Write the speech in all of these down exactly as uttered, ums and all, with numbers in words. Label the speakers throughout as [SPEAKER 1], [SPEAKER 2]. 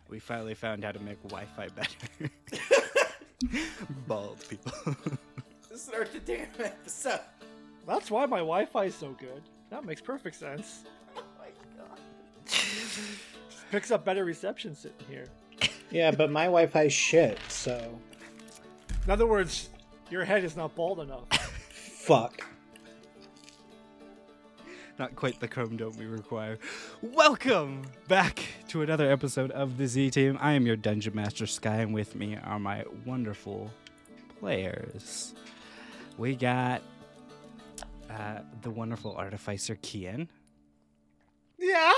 [SPEAKER 1] We finally found how to make Wi-Fi better. Bald people.
[SPEAKER 2] Start the damn episode.
[SPEAKER 3] That's why my Wi-Fi is so good. That makes perfect sense.
[SPEAKER 2] Oh my god.
[SPEAKER 3] Picks up better reception sitting here.
[SPEAKER 4] Yeah, but my Wi-Fi's shit, so...
[SPEAKER 3] In other words, your head is not bald enough.
[SPEAKER 4] Fuck.
[SPEAKER 1] Not quite the chrome dome we require. Welcome back to another episode of the Z Team. I am your Dungeon Master Sky, and with me are my wonderful players. We got uh, the wonderful Artificer Kian.
[SPEAKER 3] Yeah.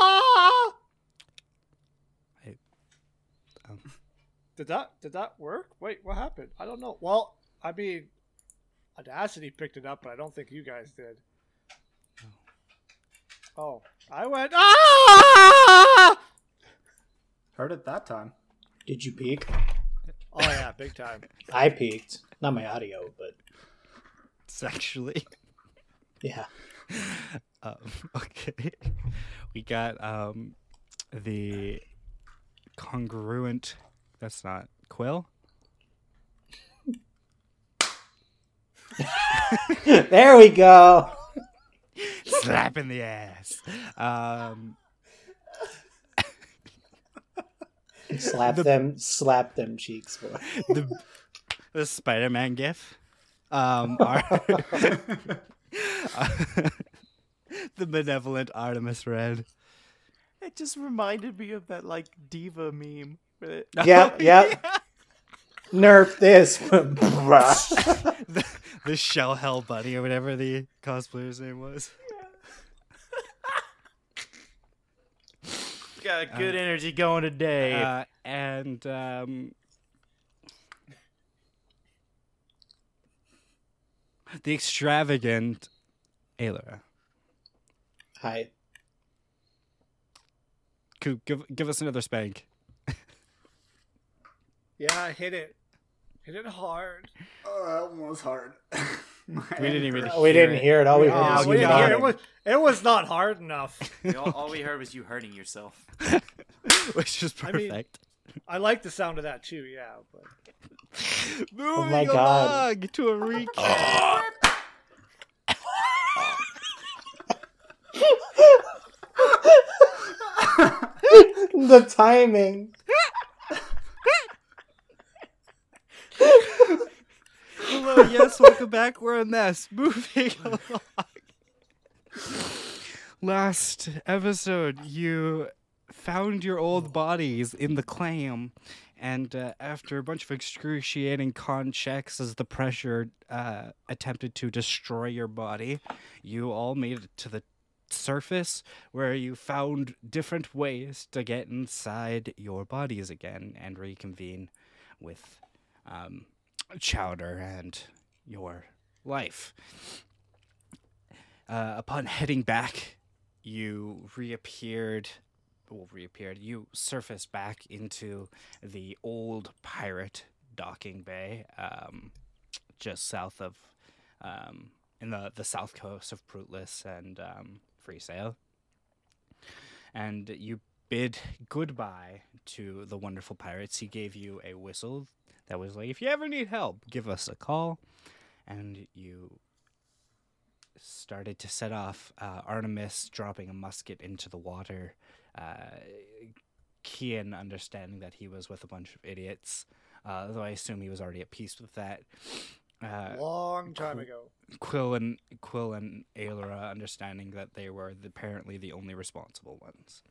[SPEAKER 1] I, um,
[SPEAKER 3] Did that did that work? Wait, what happened? I don't know. Well, I mean, Audacity picked it up, but I don't think you guys did. Oh, I went. Ah!
[SPEAKER 2] Heard it that time.
[SPEAKER 4] Did you peek?
[SPEAKER 3] Oh yeah, big time.
[SPEAKER 4] I peeked. Not my audio, but...
[SPEAKER 1] sexually.
[SPEAKER 4] Yeah.
[SPEAKER 1] Um, okay. We got um, the congruent. That's not Quill.
[SPEAKER 4] There we go.
[SPEAKER 1] Slap in the ass. Um,
[SPEAKER 4] Slap
[SPEAKER 1] The-
[SPEAKER 4] them, slap them cheeks, boy.
[SPEAKER 1] the the Spider-Man gif. Um, our, the benevolent Artemis Red.
[SPEAKER 2] It just reminded me of that like diva meme. Where it-
[SPEAKER 4] Yep, yep. Nerf this.
[SPEAKER 1] the, the Shell Hell Bunny or whatever the cosplayer's name was.
[SPEAKER 2] Got good energy going today.
[SPEAKER 1] Uh, and um, the extravagant Aylara.
[SPEAKER 4] Hi.
[SPEAKER 1] Coop, give give us another spank.
[SPEAKER 3] Yeah, I hit it. Hit it hard.
[SPEAKER 2] Oh, that one was hard.
[SPEAKER 1] We didn't even.
[SPEAKER 4] We didn't hear it. All we heard
[SPEAKER 3] Oh,
[SPEAKER 4] was
[SPEAKER 3] we
[SPEAKER 4] you
[SPEAKER 3] didn't hear it.
[SPEAKER 4] nodding.
[SPEAKER 3] It was, it was not hard enough.
[SPEAKER 2] all, all we heard was you hurting yourself.
[SPEAKER 1] Which is
[SPEAKER 3] I mean-
[SPEAKER 1] perfect.
[SPEAKER 3] I like the sound of that too. Yeah, but
[SPEAKER 1] Moving
[SPEAKER 4] my God.
[SPEAKER 1] along to a recap.
[SPEAKER 4] The timing.
[SPEAKER 1] Hello, yes, welcome back. We're a mess. Moving along. Last episode, you found your old bodies in the clam, and uh, after a bunch of excruciating con checks as the pressure uh, attempted to destroy your body, you all made it to the surface where you found different ways to get inside your bodies again and reconvene with um, Chowder and your life. Uh, upon heading back, you reappeared. Well, reappeared. You surfaced back into the old pirate docking bay, um, just south of, um, in the the south coast of Prutless and um, Freesail. And you bid goodbye to the wonderful pirates. He gave you a whistle that was like, if you ever need help, give us a call. And you started to set off, uh, Artemis dropping a musket into the water, uh, Kian understanding that he was with a bunch of idiots, uh, though I assume he was already at peace with that. Uh,
[SPEAKER 3] long time
[SPEAKER 1] cool.
[SPEAKER 3] ago.
[SPEAKER 1] Quill and Quill and Aylara understanding that they were the, apparently the only responsible ones.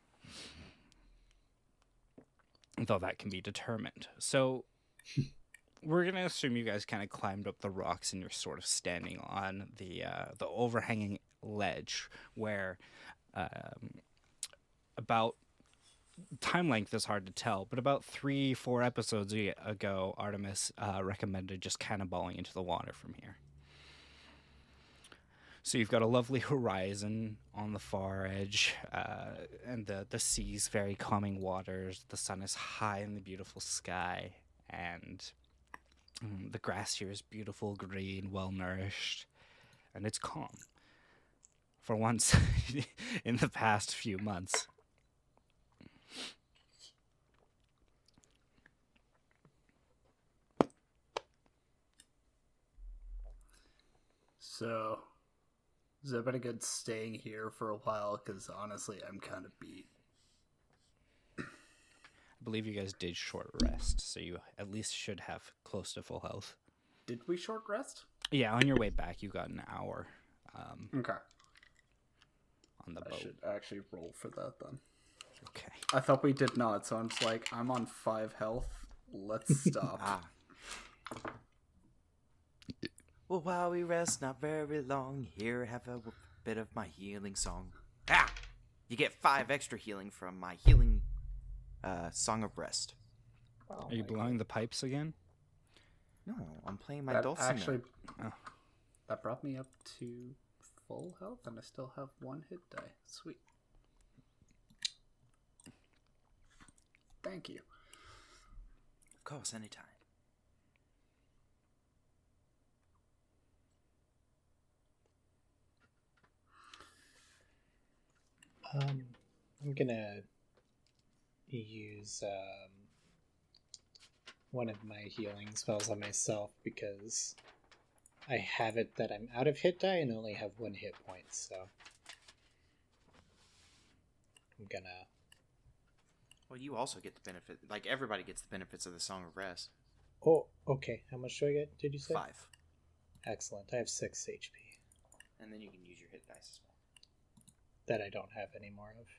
[SPEAKER 1] Though that can be determined. So we're gonna assume you guys kind of climbed up the rocks and you're sort of standing on the uh, the overhanging ledge where um, about time length is hard to tell, but about three four episodes ago, Artemis uh, recommended just cannonballing into the water from here. So you've got a lovely horizon on the far edge, uh, and the, the sea's very calming waters. The sun is high in the beautiful sky, and um, the grass here is beautiful, green, well-nourished, and it's calm. For once in the past few months.
[SPEAKER 5] So, is it been a good staying here for a while? Because honestly, I'm kind of beat.
[SPEAKER 1] I believe you guys did short rest, so you at least should have close to full health.
[SPEAKER 5] Did we short rest?
[SPEAKER 1] Yeah, on your way back, you got an hour um,
[SPEAKER 5] Okay.
[SPEAKER 1] on the
[SPEAKER 5] I
[SPEAKER 1] boat.
[SPEAKER 5] should actually roll for that then.
[SPEAKER 1] Okay.
[SPEAKER 5] I thought we did not, so I'm just like, I'm on five health. Let's stop.
[SPEAKER 2] Ah. Well, while we rest not very long, here have a w- bit of my healing song. Ah! You get five extra healing from my healing uh, song of rest.
[SPEAKER 5] Oh
[SPEAKER 1] Are you
[SPEAKER 5] my
[SPEAKER 1] blowing the pipes again?
[SPEAKER 2] No, I'm playing my
[SPEAKER 5] That
[SPEAKER 2] dulcimer.
[SPEAKER 5] actually,
[SPEAKER 1] Oh.
[SPEAKER 5] that brought me up to full health, and I still have one hit die. Sweet. Thank you.
[SPEAKER 2] Of course, anytime.
[SPEAKER 4] Um, I'm gonna use um, one of my healing spells on myself because I have it that I'm out of hit die and only have one hit point, so I'm gonna.
[SPEAKER 2] Well, you also get the benefit. Like, everybody gets the benefits of the Song of Rest.
[SPEAKER 4] Oh, okay. How much do I get? Did you say?
[SPEAKER 2] Five.
[SPEAKER 4] Excellent. I have six H P
[SPEAKER 2] And then you can use your hit dice as well.
[SPEAKER 4] that I don't have any more of.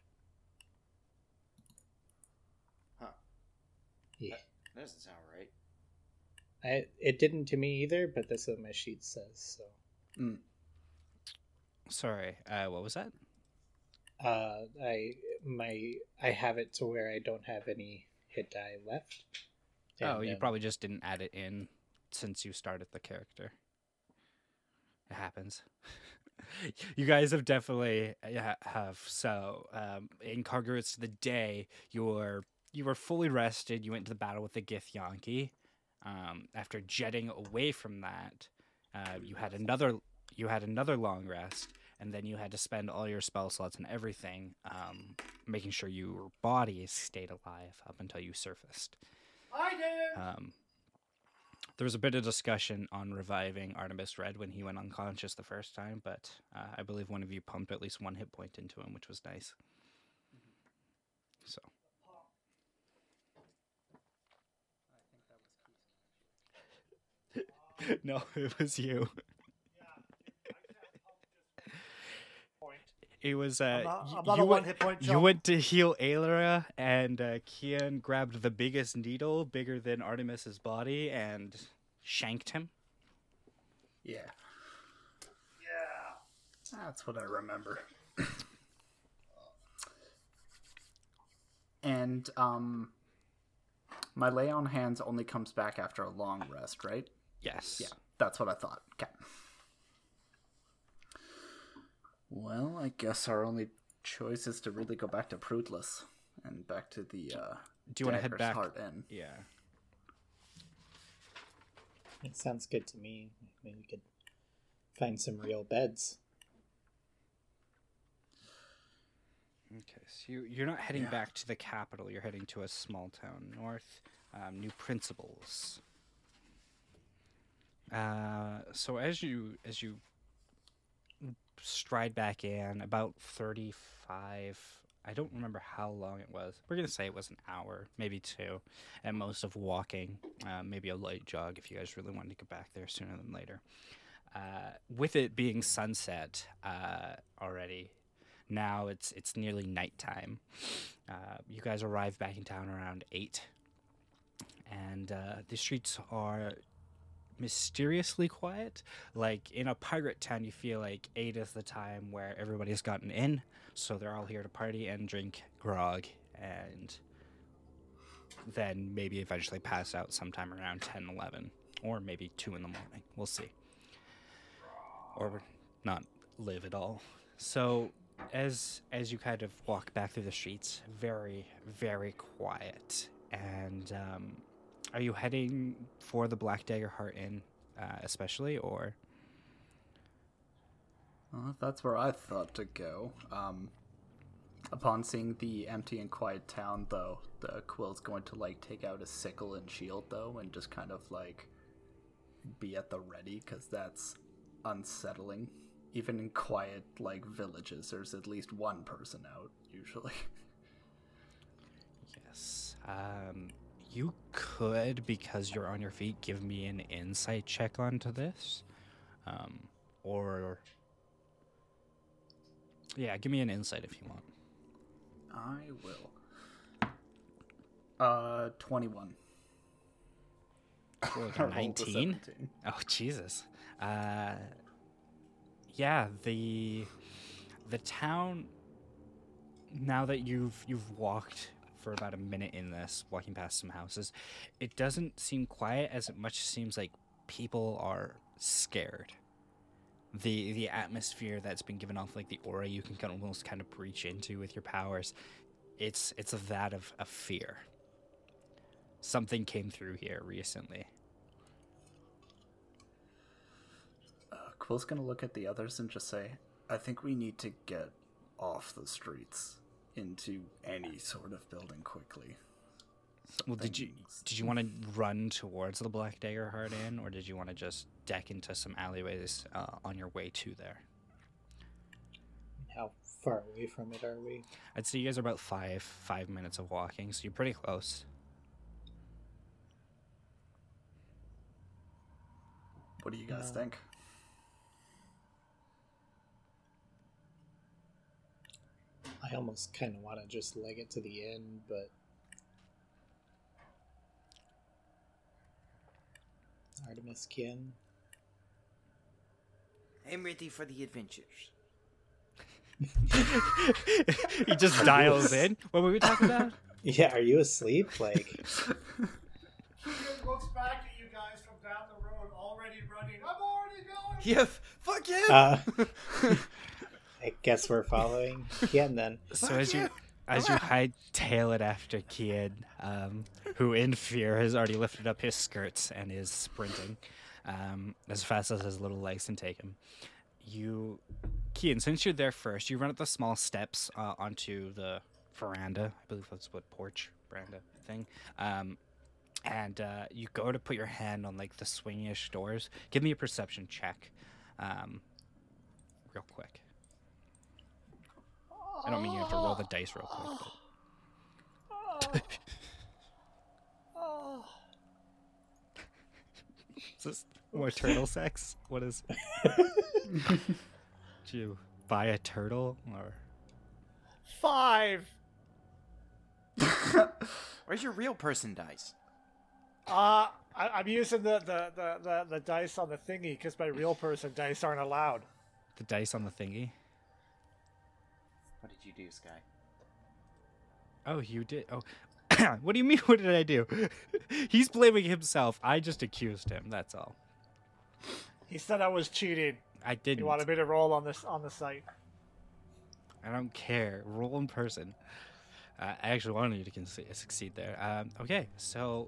[SPEAKER 2] Huh.
[SPEAKER 4] Yeah.
[SPEAKER 2] That doesn't sound right.
[SPEAKER 4] I, it didn't to me either, but that's what my sheet says, so.
[SPEAKER 5] Mm.
[SPEAKER 1] Sorry, uh, what was that?
[SPEAKER 4] Uh, I my I have it to where I don't have any hit die left.
[SPEAKER 1] Oh,
[SPEAKER 4] And,
[SPEAKER 1] you
[SPEAKER 4] um,
[SPEAKER 1] probably just didn't add it in since you started the character. It happens. You guys have definitely uh, have so um, incongruous to the day. You were you were fully rested. You went to the battle with the Githyanki. Um, after jetting away from that, uh, you had another you had another long rest, and then you had to spend all your spell slots and everything, um, making sure your body stayed alive up until you surfaced.
[SPEAKER 3] I did.
[SPEAKER 1] Um, there was a bit of discussion on reviving Artemis Red when he went unconscious the first time, but uh, I believe one of you pumped at least one hit point into him, which was nice. So. No, it was you. It was uh,
[SPEAKER 3] I'm not,
[SPEAKER 1] y-
[SPEAKER 3] I'm not
[SPEAKER 1] you
[SPEAKER 3] a one
[SPEAKER 1] went,
[SPEAKER 3] hit point
[SPEAKER 1] you
[SPEAKER 3] jump.
[SPEAKER 1] went to heal Aelera, and uh, Kian grabbed the biggest needle, bigger than Artemis's body, and shanked him.
[SPEAKER 5] Yeah. Yeah. That's what I remember. And, um, my lay on hands only comes back after a long rest, right?
[SPEAKER 1] Yes.
[SPEAKER 5] Yeah, that's what I thought. Okay. Well, I guess our only choice is to really go back to Prudless and back to the, uh,
[SPEAKER 1] Do you want to head
[SPEAKER 5] Dagger's
[SPEAKER 1] back?
[SPEAKER 5] Heart Inn.
[SPEAKER 1] Yeah.
[SPEAKER 4] It sounds good to me. Maybe we could find some real beds.
[SPEAKER 1] Okay, so you, you're not heading
[SPEAKER 5] Yeah.
[SPEAKER 1] back to the capital. You're heading to a small town north, um, New Principles. Uh, so as you as you stride back in, about thirty-five. I don't remember how long it was. We're gonna say it was an hour, maybe two, at most of walking. Uh, maybe a light jog if you guys really wanted to get back there sooner than later. Uh, with it being sunset uh, already. Now it's it's nearly nighttime. Uh, you guys arrive back in town around eight, and uh, the streets are mysteriously quiet. Like in a pirate town, you feel like eight is the time where everybody's gotten in, so they're all here to party and drink grog, and then maybe eventually pass out sometime around ten, eleven, or maybe two in the morning. We'll see, or not live at all. So. As as you kind of walk back through the streets, very, very quiet. And um, are you heading for the Black Dagger Heart Inn, uh, especially, or?
[SPEAKER 5] Well, that's where I thought to go. Um, upon seeing the empty and quiet town, though, the Quill's going to, like, take out his sickle and shield, though, and just kind of, like, be at the ready, because that's unsettling. Even in quiet, like, villages, there's at least one person out, usually.
[SPEAKER 1] Yes. Um, you could, because you're on your feet, give me an insight check onto this. Um, or... Yeah, give me an insight if you want.
[SPEAKER 5] I will. Uh, twenty-one.
[SPEAKER 1] Or like
[SPEAKER 5] I
[SPEAKER 1] a
[SPEAKER 5] rolled a
[SPEAKER 1] nineteen?
[SPEAKER 5] seventeen.
[SPEAKER 1] Oh, Jesus. Uh, yeah, the the town, now that you've you've walked for about a minute in this, walking past some houses, it doesn't seem quiet as it much seems like people are scared. The the atmosphere that's been given off, like the aura you can kind of almost kind of breach into with your powers, it's it's of that of, of fear. Something came through here recently.
[SPEAKER 5] Uh, Quill's gonna look at the others and just say, I think we need to get off the streets into any sort of building quickly.
[SPEAKER 1] Well, did you
[SPEAKER 5] Something's-
[SPEAKER 1] did you want to run towards the Black Dagger Heart Inn, or did you want to just deck into some alleyways uh, on your way to there?
[SPEAKER 4] How far away from it are we?
[SPEAKER 1] I'd say you guys are about five five minutes of walking, so you're pretty close.
[SPEAKER 5] What do you guys
[SPEAKER 4] Uh,
[SPEAKER 5] think?
[SPEAKER 4] I almost kind of want to just leg it to the end, but Artemis kin.
[SPEAKER 2] I'm ready for the adventures.
[SPEAKER 1] He just dials in. What were we talking about?
[SPEAKER 4] Yeah, are you asleep? Like,
[SPEAKER 3] Keegan looks back at you guys from down the road, already running. I'm already going.
[SPEAKER 2] Yeah, fuck you.
[SPEAKER 4] uh, I guess we're following Kian then.
[SPEAKER 1] So as you as you hightail it after Kian, um, who in fear has already lifted up his skirts and is sprinting um, as fast as his little legs can take him, you, Kian, since you're there first, you run up the small steps uh, onto the veranda. I believe that's what porch veranda thing. Um, and uh, you go to put your hand on like the swingish doors. Give me a perception check, um, real quick. I don't mean you have to roll the dice real quick. But... Is this more turtle sex? What is? Did you buy a turtle or?
[SPEAKER 3] Five.
[SPEAKER 2] Where's your real person dice?
[SPEAKER 3] Uh, I, I'm using the, the, the, the, the dice on the thingy because my real person dice aren't allowed.
[SPEAKER 1] The dice on the thingy.
[SPEAKER 2] What did you do, Sky?
[SPEAKER 1] Oh, you did. Oh, what do you mean? What did I do? He's blaming himself. I just accused him. That's all.
[SPEAKER 3] He said I was cheating.
[SPEAKER 1] I didn't.
[SPEAKER 3] He wanted me to roll on this on the site.
[SPEAKER 1] I don't care. Roll in person. Uh, I actually wanted you to conce- succeed there. Um, okay, so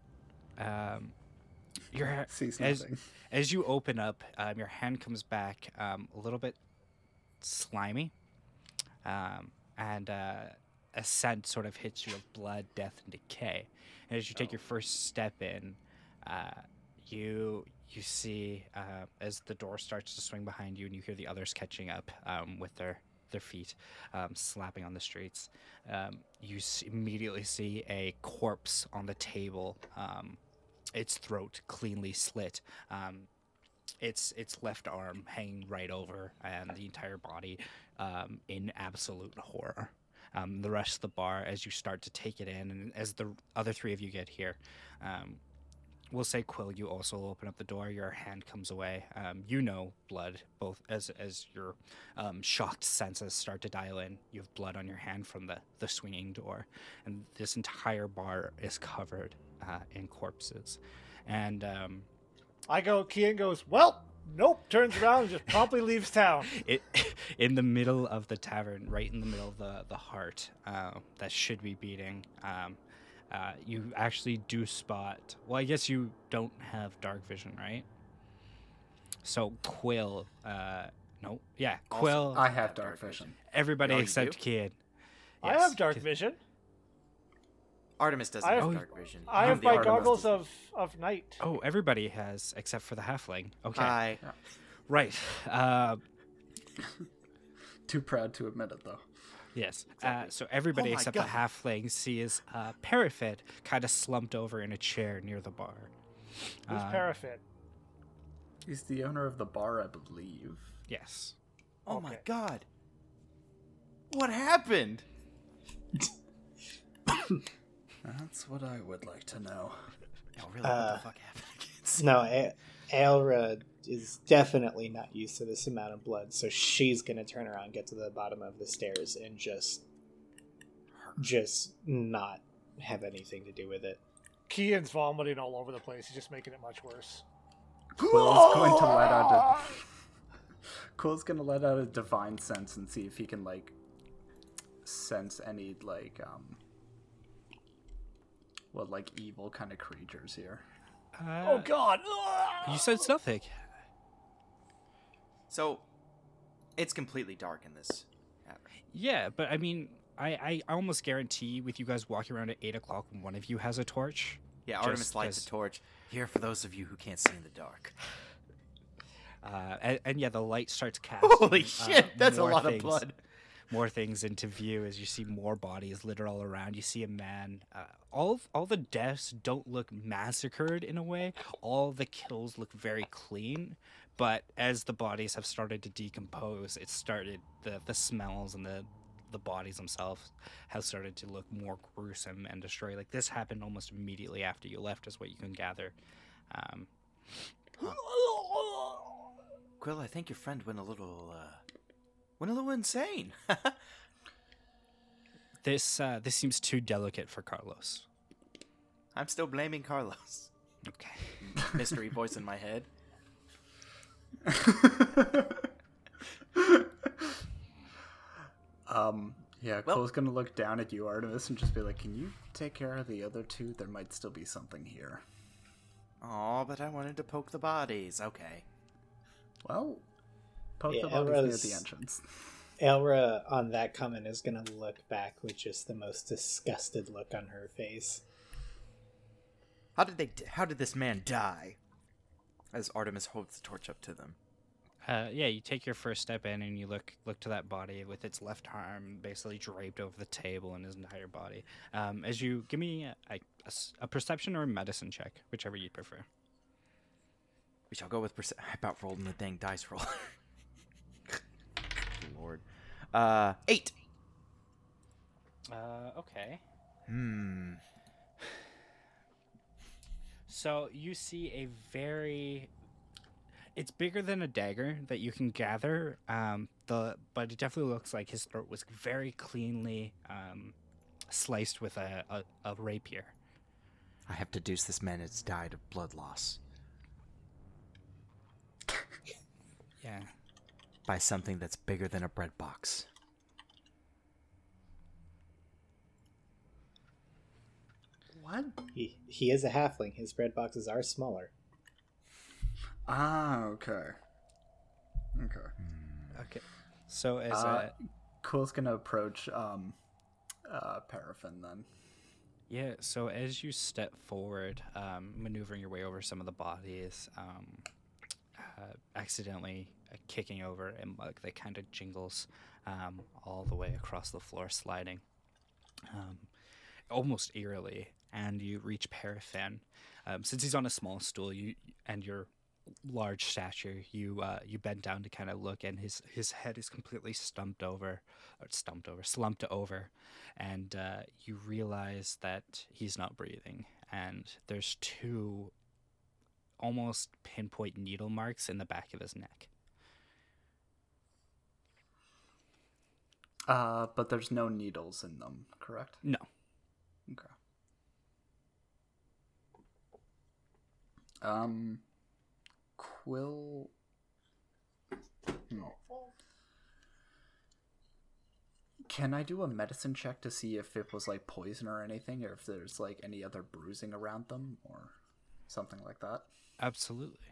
[SPEAKER 1] um, your
[SPEAKER 5] Sees
[SPEAKER 1] as
[SPEAKER 5] nothing.
[SPEAKER 1] as you open up, um, your hand comes back um, a little bit slimy, um, and uh, a scent sort of hits you of blood, death, and decay. And as you take your first step in, uh, you you see uh, as the door starts to swing behind you, and you hear the others catching up um, with their their feet um, slapping on the streets. Um, you s- immediately see a corpse on the table, um, its throat cleanly slit, um, its its left arm hanging right over, and the entire body um, in absolute horror. Um, the rest of the bar, as you start to take it in, and as the other three of you get here, um, we'll say, Quill, you also open up the door. Your hand comes away. Um, you know blood, both as as your um, shocked senses start to dial in. You have blood on your hand from the, the swinging door. And this entire bar is covered uh, in corpses. And um,
[SPEAKER 3] I go, Kian goes, well, nope, turns around and just promptly leaves town.
[SPEAKER 1] it in the middle of the tavern, right in the middle of the, the heart uh, that should be beating, um, Uh, you actually do spot. Well, I guess you don't have dark vision, right? So Quill, uh, no, yeah,
[SPEAKER 2] Also,
[SPEAKER 1] Quill.
[SPEAKER 5] I have dark vision.
[SPEAKER 1] everybody
[SPEAKER 2] Oh, you
[SPEAKER 1] except
[SPEAKER 2] do?
[SPEAKER 1] Kid.
[SPEAKER 3] I
[SPEAKER 1] Yes,
[SPEAKER 3] have dark
[SPEAKER 1] Kid-
[SPEAKER 3] vision.
[SPEAKER 2] Artemis doesn't
[SPEAKER 3] I
[SPEAKER 2] have
[SPEAKER 3] have-
[SPEAKER 2] dark vision.
[SPEAKER 3] I
[SPEAKER 2] I'm
[SPEAKER 3] have
[SPEAKER 2] the
[SPEAKER 3] my
[SPEAKER 2] Artemis.
[SPEAKER 3] goggles of, of night.
[SPEAKER 1] Oh, everybody has except for the halfling. Okay.
[SPEAKER 2] Hi.
[SPEAKER 1] Right. Uh,
[SPEAKER 5] Too proud to admit it, though.
[SPEAKER 1] yes. Uh, so everybody
[SPEAKER 2] Oh my
[SPEAKER 1] except
[SPEAKER 2] God.
[SPEAKER 1] the halfling sees uh, Parafit kind of slumped over in a chair near the bar.
[SPEAKER 3] Who's
[SPEAKER 1] Uh,
[SPEAKER 3] Parafit?
[SPEAKER 5] He's the owner of the bar, I believe.
[SPEAKER 1] Yes.
[SPEAKER 2] Oh my
[SPEAKER 3] Okay.
[SPEAKER 2] god. What happened?
[SPEAKER 5] That's what I would like to know.
[SPEAKER 2] Oh, really? what
[SPEAKER 4] Uh,
[SPEAKER 2] the fuck happened?
[SPEAKER 4] No, A- Aelra is definitely not used to this amount of blood, so she's gonna turn around, get to the bottom of the stairs, and just, just not have anything to do with it.
[SPEAKER 3] Kian's vomiting all over the place. He's just making it much worse.
[SPEAKER 5] Quill's going to let out a Quill's gonna let out a divine sense and see if he can like sense any like um what like evil kind of creatures here.
[SPEAKER 1] Uh,
[SPEAKER 3] Oh god!
[SPEAKER 1] You said nothing.
[SPEAKER 2] So, it's completely dark in this.
[SPEAKER 1] Yeah, but I mean, I, I almost guarantee with you guys walking around at eight o'clock, one of you has a torch.
[SPEAKER 2] Yeah, Artemis
[SPEAKER 1] Just
[SPEAKER 2] lights
[SPEAKER 1] 'cause-
[SPEAKER 2] a torch. Here for those of you who can't see in the dark.
[SPEAKER 1] Uh, and, and yeah, the light starts casting.
[SPEAKER 2] Holy
[SPEAKER 1] uh,
[SPEAKER 2] shit, that's a
[SPEAKER 1] more
[SPEAKER 2] lot
[SPEAKER 1] things,
[SPEAKER 2] of blood.
[SPEAKER 1] More things into view as you see more bodies littered all around. You see a man. Uh, all of, all the deaths don't look massacred in a way. All the kills look very clean. But as the bodies have started to decompose, it started the the smells and the the bodies themselves have started to look more gruesome and destroyed. Like this happened almost immediately after you left, is what you can gather. Um,
[SPEAKER 2] Quill, I think your friend went a little, uh, went a little insane.
[SPEAKER 1] this uh, this seems too delicate for Carlos.
[SPEAKER 2] I'm still blaming Carlos.
[SPEAKER 1] Okay.
[SPEAKER 2] Mystery voice in my head.
[SPEAKER 5] Um yeah,
[SPEAKER 2] Well-
[SPEAKER 5] Quill's gonna look down at you, Artemis, and just be like, can you take care of the other two? There might still be something here.
[SPEAKER 2] Aw, but I wanted to poke the bodies. Okay.
[SPEAKER 5] Well, poke
[SPEAKER 4] Yeah,
[SPEAKER 5] the bodies near
[SPEAKER 4] Elra's-
[SPEAKER 5] the entrance.
[SPEAKER 4] Aelra, on that comment, is gonna look back with just the most disgusted look on her face.
[SPEAKER 2] How did they? How did this man die? As Artemis holds the torch up to them.
[SPEAKER 1] Uh, yeah, you take your first step in and you look look to that body with its left arm basically draped over the table and his entire body. Um, as you give me a, a- a s- a perception or a medicine check, whichever you prefer.
[SPEAKER 2] We shall go with. Perce- I about rolled in the dang dice roll. Lord. Uh, eight.
[SPEAKER 1] Uh, okay.
[SPEAKER 2] Hmm.
[SPEAKER 1] So you see a very. It's bigger than a dagger that you can gather. Um, the but it definitely looks like his throat was very cleanly um, sliced with a, a, a rapier.
[SPEAKER 2] I have deduced this man has died of blood loss
[SPEAKER 1] Yeah.
[SPEAKER 2] by something that's bigger than a bread box.
[SPEAKER 5] What?
[SPEAKER 4] He he is a halfling. His bread boxes are smaller.
[SPEAKER 5] Ah, okay. Okay.
[SPEAKER 1] Okay. So as
[SPEAKER 5] Uh,
[SPEAKER 1] a
[SPEAKER 5] Quill's gonna approach um uh Paraffin then.
[SPEAKER 1] Yeah, so as you step forward, um, maneuvering your way over some of the bodies, um, uh, accidentally uh, kicking over a mug that kind of jingles um, all the way across the floor, sliding um, almost eerily, and you reach Paraffin. Um, since he's on a small stool, you and your large stature, you uh, you bend down to kind of look, and his his head is completely stumped over, or stumped over, slumped over, and uh, you realize that he's not breathing, and there's two almost pinpoint needle marks in the back of his neck.
[SPEAKER 5] Uh, but there's no needles in them, correct?
[SPEAKER 1] No.
[SPEAKER 5] Okay. Um, Quill. Hmm. Can I do a medicine check to see if it was like poison or anything, or if there's like any other bruising around them or something like that?
[SPEAKER 1] Absolutely.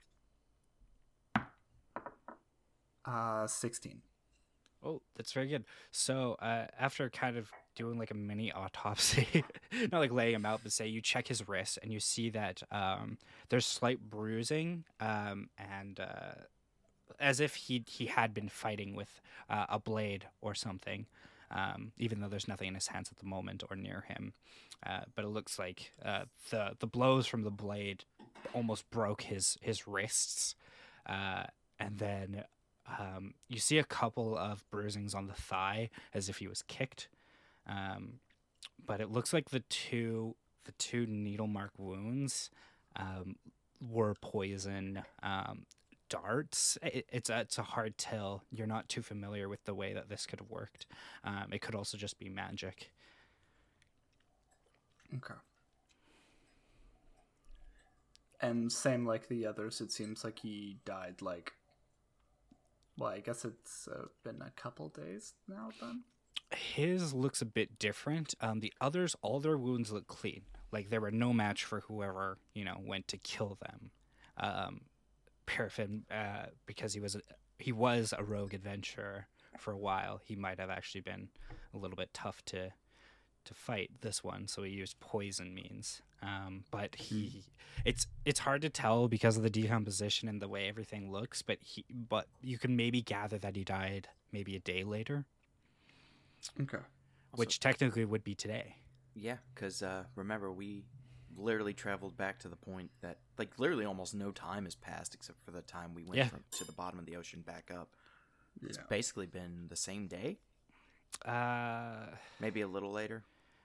[SPEAKER 5] Uh, sixteen.
[SPEAKER 1] Oh, that's very good. So, uh, after kind of doing like a mini autopsy, not like laying him out, but say you check his wrist and you see that um, there's slight bruising um, and uh, as if he he had been fighting with uh, a blade or something, um, even though there's nothing in his hands at the moment or near him. Uh, but it looks like uh, the the blows from the blade almost broke his his wrists, uh, and then um, you see a couple of bruisings on the thigh as if he was kicked. Um, but it looks like the two the two needle mark wounds um, were poison um, darts. It, it's a, it's a hard tell. You're not too familiar with the way that this could have worked. Um, it could also just be magic.
[SPEAKER 5] Okay. And same like the others, it seems like he died like. Well, I guess it's uh, been a couple days now then.
[SPEAKER 1] His looks a bit different. Um, the others, all their wounds look clean. Like they were no match for whoever, you know, went to kill them. Um, Paraffin, uh, because he was a, he was a rogue adventurer for a while. He might have actually been a little bit tough to to fight this one, so he used poison means. Um, but he, it's it's hard to tell because of the decomposition and the way everything looks. But he, but you can maybe gather that he died maybe a day later.
[SPEAKER 5] Okay.
[SPEAKER 1] Which technically would be today.
[SPEAKER 2] Yeah, because uh, remember, we literally traveled back to the point that, like, literally almost no time has passed except for the time we went
[SPEAKER 1] Yeah.
[SPEAKER 2] from, to the bottom of the ocean back up. It's
[SPEAKER 5] Yeah.
[SPEAKER 2] basically been the same day,
[SPEAKER 1] Uh,
[SPEAKER 2] maybe a little later.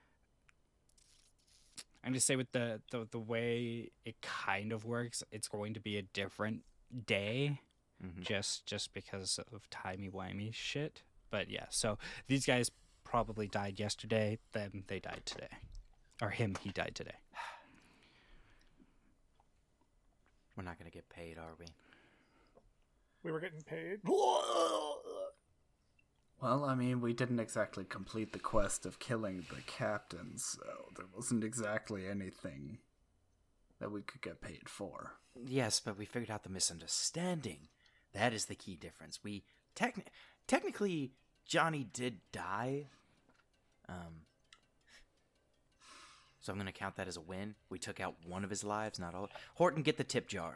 [SPEAKER 1] I'm just say with the, the the way it kind of works, it's going to be a different day,
[SPEAKER 2] Mhm.
[SPEAKER 1] just just because of timey wimey shit. But yeah, so these guys probably died yesterday. Then they died today, or him, he died today.
[SPEAKER 2] We're not going to get paid, are we?
[SPEAKER 3] We were getting paid.
[SPEAKER 5] Well, I mean, we didn't exactly complete the quest of killing the captain, so there wasn't exactly anything that we could get paid for.
[SPEAKER 2] Yes, but we figured out the misunderstanding. That is the key difference. We techni- technically Johnny did die. Um So I'm going to count that as a win. We took out one of his lives, not all. Horton, get the tip jar.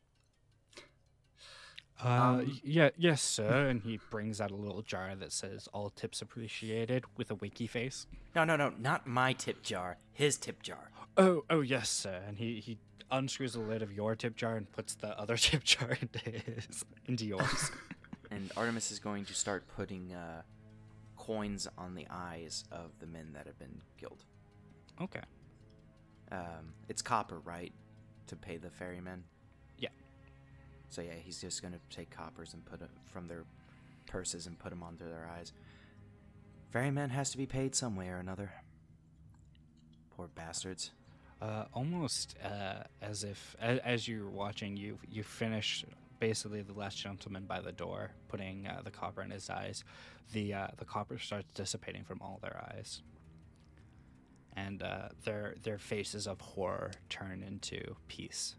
[SPEAKER 1] Uh, yeah, yes, sir. And he brings out a little jar that says "All tips appreciated" with a winky face.
[SPEAKER 2] No, no, no, not my tip jar. His tip jar.
[SPEAKER 1] Oh, oh, yes, sir. And he he unscrews the lid of your tip jar and puts the other tip jar into his into yours.
[SPEAKER 2] And Artemis is going to start putting uh, coins on the eyes of the men that have been killed.
[SPEAKER 1] Okay.
[SPEAKER 2] Um, it's copper, right, to pay the ferrymen?
[SPEAKER 1] Yeah.
[SPEAKER 2] So yeah, he's just going to take coppers and put it from their purses and put them onto their eyes. Ferryman has to be paid some way or another. Poor bastards.
[SPEAKER 1] Uh, almost uh, as if as, as you're watching, you you finish basically the last gentleman by the door, putting uh, the copper in his eyes. The uh, the copper starts dissipating from all their eyes, and uh, their their faces of horror turn into peace.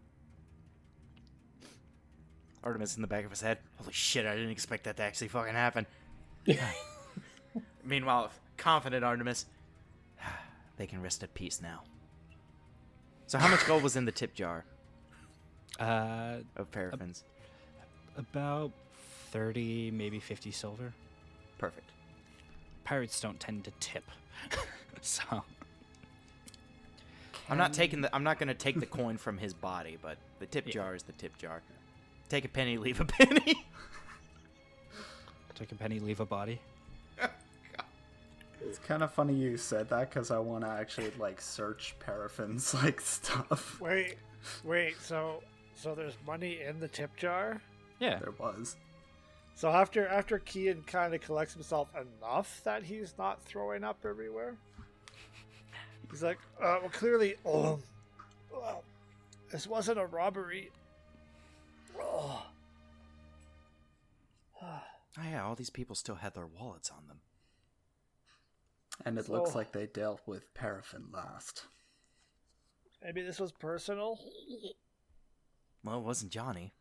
[SPEAKER 2] Artemis in the back of his head. Holy shit, I didn't expect that to actually fucking happen. Meanwhile, confident Artemis. They can rest at peace now. So how much gold was in the tip jar
[SPEAKER 1] Uh,
[SPEAKER 2] of paraffins?
[SPEAKER 1] about thirty, maybe fifty silver.
[SPEAKER 2] Perfect.
[SPEAKER 1] Pirates don't tend to tip, so.
[SPEAKER 2] I'm not taking the I'm not gonna take the coin from his body, but the tip jar is the tip jar. Take a penny, leave a penny.
[SPEAKER 1] Take a penny, leave a body.
[SPEAKER 5] It's kind of funny you said that because I want to actually like search Paraffin's like stuff.
[SPEAKER 3] Wait, wait. So, so there's money in the tip jar.
[SPEAKER 1] Yeah.
[SPEAKER 5] There was.
[SPEAKER 3] So after after Kian kind of collects himself enough that he's not throwing up everywhere, he's like, uh, "Well, clearly, oh, well, this wasn't a robbery." Oh.
[SPEAKER 2] Oh yeah, all these people still had their wallets on them.
[SPEAKER 5] And it
[SPEAKER 3] So-
[SPEAKER 5] looks like they dealt with Paraffin last.
[SPEAKER 3] Maybe this was personal.
[SPEAKER 2] Well, it wasn't Johnny.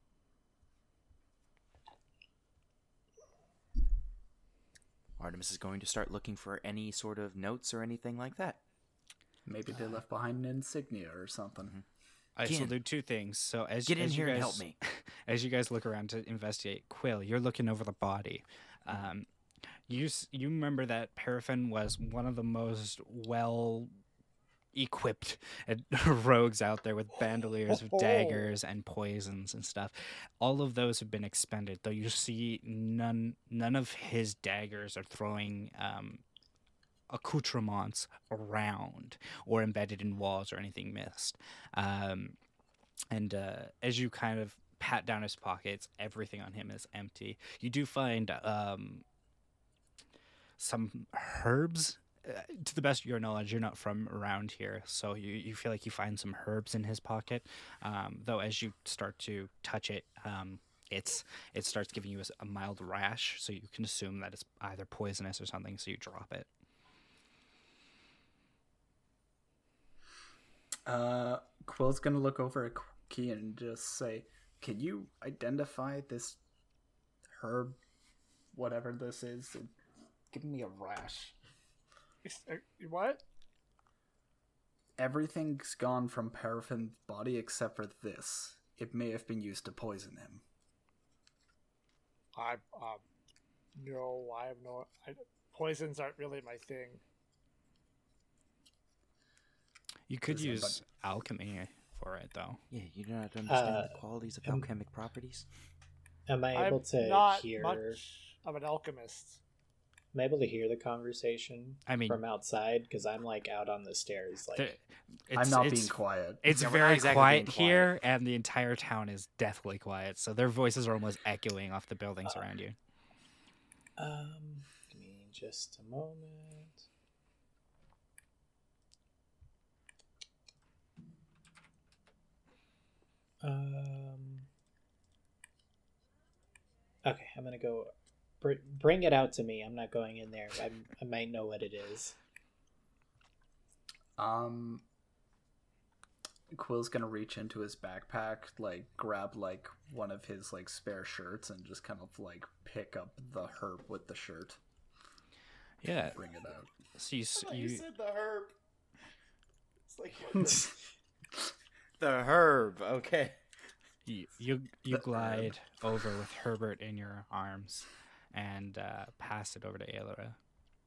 [SPEAKER 2] Artemis is going to start looking for any sort of notes or anything like that.
[SPEAKER 5] Maybe they left behind an insignia or something.
[SPEAKER 1] All right, so
[SPEAKER 2] Kian,
[SPEAKER 1] there are two things. So as
[SPEAKER 2] Get in
[SPEAKER 1] as you
[SPEAKER 2] here and
[SPEAKER 1] guys-
[SPEAKER 2] help me.
[SPEAKER 1] as you guys look around to investigate, Quill, you're looking over the body. Um, you s- you remember that Paraffin was one of the most well equipped rogues out there with bandoliers, with daggers and poisons and stuff. All of those have been expended, though you see none none of his daggers are throwing um, accoutrements around or embedded in walls or anything missed. Um, and uh, as you kind of pat down his pockets, everything on him is empty. You do find um, some herbs. Uh, to the best of your knowledge, you're not from around here, so you, you feel like you find some herbs in his pocket. Um, though as you start to touch it, um, it's it starts giving you a, a mild rash, so you can assume that it's either poisonous or something, so you drop it.
[SPEAKER 5] Uh, Quill's gonna look over at Key and just say, "Can you identify this herb, whatever this is? It's giving me a rash."
[SPEAKER 3] Uh, What?
[SPEAKER 5] Everything's gone from Paraffin's body except for this. It may have been used to poison him.
[SPEAKER 3] I um, no, I have no. I, poisons aren't really my thing.
[SPEAKER 1] You could
[SPEAKER 5] Does
[SPEAKER 1] use
[SPEAKER 5] anybody-
[SPEAKER 1] alchemy for it, though.
[SPEAKER 2] Yeah, you do not understand
[SPEAKER 4] Uh,
[SPEAKER 2] the qualities of
[SPEAKER 4] um,
[SPEAKER 2] alchemic properties.
[SPEAKER 4] Am I
[SPEAKER 3] I'm
[SPEAKER 4] able to
[SPEAKER 3] not
[SPEAKER 4] hear?
[SPEAKER 3] much of an alchemist.
[SPEAKER 4] Am I able to hear the conversation
[SPEAKER 1] I mean,
[SPEAKER 4] from outside? Because I'm like out on the stairs, like
[SPEAKER 1] there- it's,
[SPEAKER 5] I'm not
[SPEAKER 1] it's,
[SPEAKER 5] being quiet.
[SPEAKER 1] It's
[SPEAKER 2] Yeah, we're not
[SPEAKER 1] very
[SPEAKER 2] exactly
[SPEAKER 1] quiet
[SPEAKER 2] being
[SPEAKER 1] here, and the entire town is deathly quiet. So their voices are almost echoing off the buildings
[SPEAKER 4] Uh,
[SPEAKER 1] around you.
[SPEAKER 4] um. Give me just a moment. Um. Okay, I'm gonna go. Br- bring it out to me. I'm not going in there. I I might know what it is.
[SPEAKER 5] Um, Quill's gonna reach into his backpack, like grab like one of his like spare shirts, and just kind of like pick up the herb with the shirt,
[SPEAKER 1] Yeah.
[SPEAKER 5] bring it out.
[SPEAKER 1] So you, s- you
[SPEAKER 2] the herb. It's like the herb. Okay.
[SPEAKER 1] you you, you
[SPEAKER 5] The
[SPEAKER 1] glide over with Herbert in your arms, and uh, pass it over to Aelora.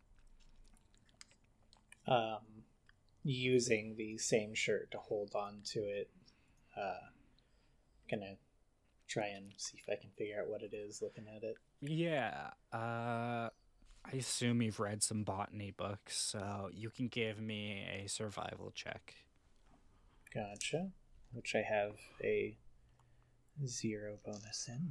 [SPEAKER 4] Um, using the same shirt to hold on to it. Uh, gonna try and see if I can figure out what it is. Looking at it.
[SPEAKER 1] Yeah. Uh, I assume you've read some botany books, so you can give me a survival check.
[SPEAKER 4] Gotcha. Which I have a zero bonus in.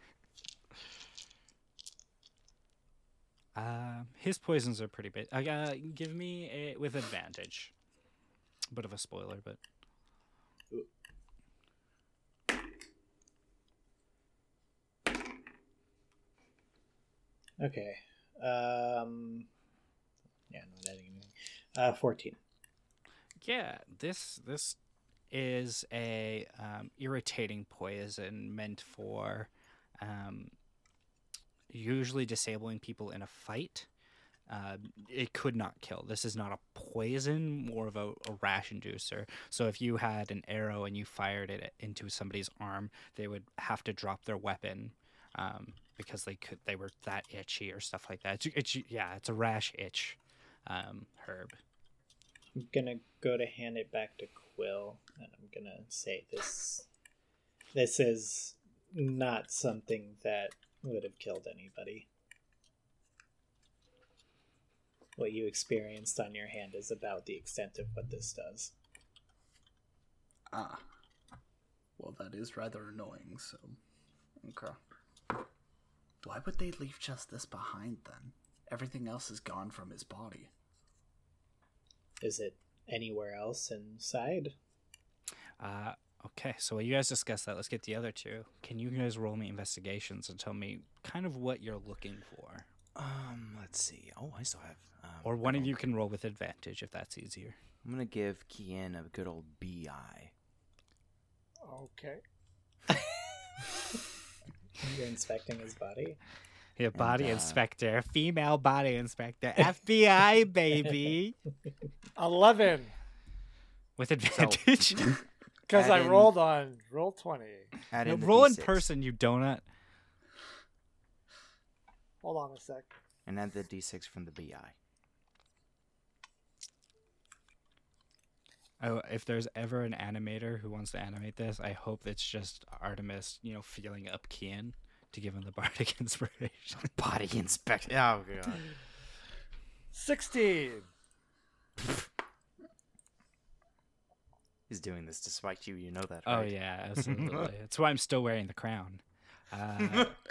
[SPEAKER 1] Uh, his poisons are pretty big. Uh, give me a with advantage. Bit of a spoiler, but
[SPEAKER 4] Okay. Um. Yeah, not adding anything. Uh, fourteen.
[SPEAKER 1] yeah, this this is a um, irritating poison meant for um, usually disabling people in a fight. Uh, it could not kill. This is not a poison, more of a, a rash inducer. So if you had an arrow and you fired it into somebody's arm, they would have to drop their weapon um, because they could they were that itchy or stuff like that. It's, it's yeah, it's a rash itch um, herb.
[SPEAKER 4] I'm gonna go to hand it back to Quill, and I'm gonna say this. This is not something that would have killed anybody. What you experienced on your hand is about the extent of what this does.
[SPEAKER 5] Ah, well, that is rather annoying. So, okay. Why would they leave just this behind then? Everything else is gone from his body.
[SPEAKER 4] Is it anywhere else inside?
[SPEAKER 1] Uh, okay, so while you guys discuss that, let's get the other two. Can you guys roll me investigations and tell me kind of what you're looking for?
[SPEAKER 2] Um, let's see. Oh, I still have. Um,
[SPEAKER 1] Or one of
[SPEAKER 2] oh,
[SPEAKER 1] you can roll with advantage if that's easier.
[SPEAKER 2] I'm gonna give Kian a good old B I.
[SPEAKER 3] Okay.
[SPEAKER 4] You're inspecting his body?
[SPEAKER 1] Yeah, body
[SPEAKER 2] uh,
[SPEAKER 1] inspector, female body inspector, F B I baby,
[SPEAKER 3] Eleven.
[SPEAKER 1] with advantage.
[SPEAKER 3] Because
[SPEAKER 2] Add
[SPEAKER 3] I
[SPEAKER 2] in-
[SPEAKER 3] rolled on roll twenty.
[SPEAKER 2] Add
[SPEAKER 1] No,
[SPEAKER 2] in the
[SPEAKER 1] roll in
[SPEAKER 2] D six,
[SPEAKER 1] person, you donut.
[SPEAKER 3] Hold on a sec.
[SPEAKER 2] and add the D six from the B I.
[SPEAKER 1] Oh, if there's ever an animator who wants to animate this, I hope it's just Artemis, you know, feeling up Kian to give him the bardic inspiration.
[SPEAKER 2] Body inspection. Oh god.
[SPEAKER 3] Sixteen.
[SPEAKER 2] He's doing this to spite you. You know that,
[SPEAKER 1] Oh
[SPEAKER 2] right?
[SPEAKER 1] yeah, absolutely. That's why I'm still wearing the crown. Uh,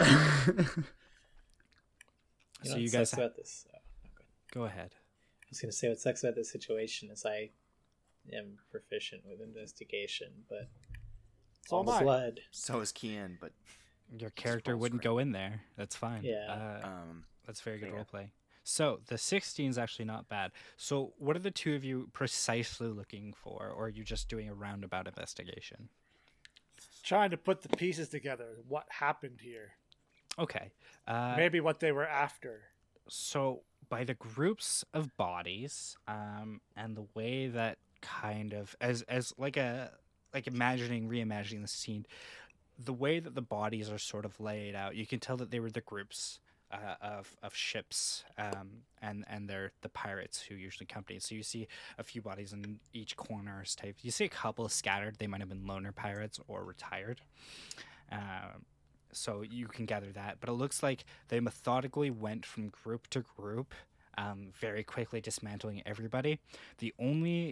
[SPEAKER 4] You
[SPEAKER 1] so
[SPEAKER 4] know
[SPEAKER 1] you
[SPEAKER 4] what
[SPEAKER 1] guys
[SPEAKER 4] sucks
[SPEAKER 1] ha-
[SPEAKER 4] about this? Oh, okay.
[SPEAKER 1] go ahead.
[SPEAKER 4] I was gonna say what sucks about this situation is I am proficient with investigation, but
[SPEAKER 3] So
[SPEAKER 4] all
[SPEAKER 3] am
[SPEAKER 4] the
[SPEAKER 3] I.
[SPEAKER 4] blood.
[SPEAKER 2] So is Kian, but
[SPEAKER 1] Your character
[SPEAKER 2] rolls
[SPEAKER 1] wouldn't
[SPEAKER 2] great.
[SPEAKER 1] go in there. That's fine.
[SPEAKER 4] Yeah.
[SPEAKER 1] Uh,
[SPEAKER 2] um,
[SPEAKER 1] That's very good
[SPEAKER 2] Yeah.
[SPEAKER 1] roleplay. So the sixteen is actually not bad. So what are the two of you precisely looking for, or are you just doing a roundabout investigation?
[SPEAKER 3] Trying to put the pieces together. What happened here?
[SPEAKER 1] Okay. Uh,
[SPEAKER 3] Maybe what they were after.
[SPEAKER 1] so by the groups of bodies, um, and the way that kind of as as like a like imagining reimagining the scene, the way that the bodies are sort of laid out, you can tell that they were the groups uh, of of ships, um, and and they're the pirates who usually accompany. So you see a few bodies in each corner type. You see a couple scattered. They might have been loner pirates or retired. Um, so you can gather that, but it looks like they methodically went from group to group, um, very quickly dismantling everybody. The only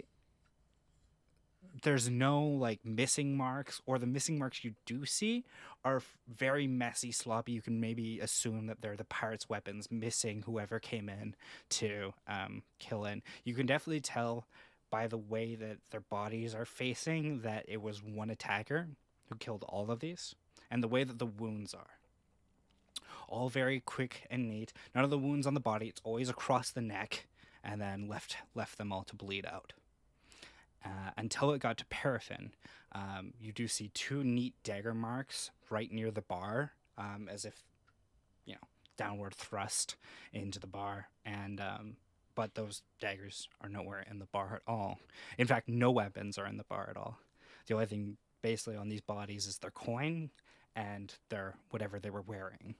[SPEAKER 1] there's no like missing marks, or the missing marks you do see are f- very messy, sloppy. You can maybe assume that they're the pirates' weapons missing whoever came in to um, kill in. You can definitely tell by the way that their bodies are facing that it was one attacker who killed all of these, and the way that the wounds are. All very quick and neat. None of the wounds on the body. It's always across the neck, and then left left them all to bleed out. Uh, until it got to Paraffin, um, you do see two neat dagger marks right near the bar, um, as if, you know, downward thrust into the bar. And um, but those daggers are nowhere in the bar at all. In fact, no weapons are in the bar at all. The only thing basically on these bodies is their coin and their whatever they were wearing.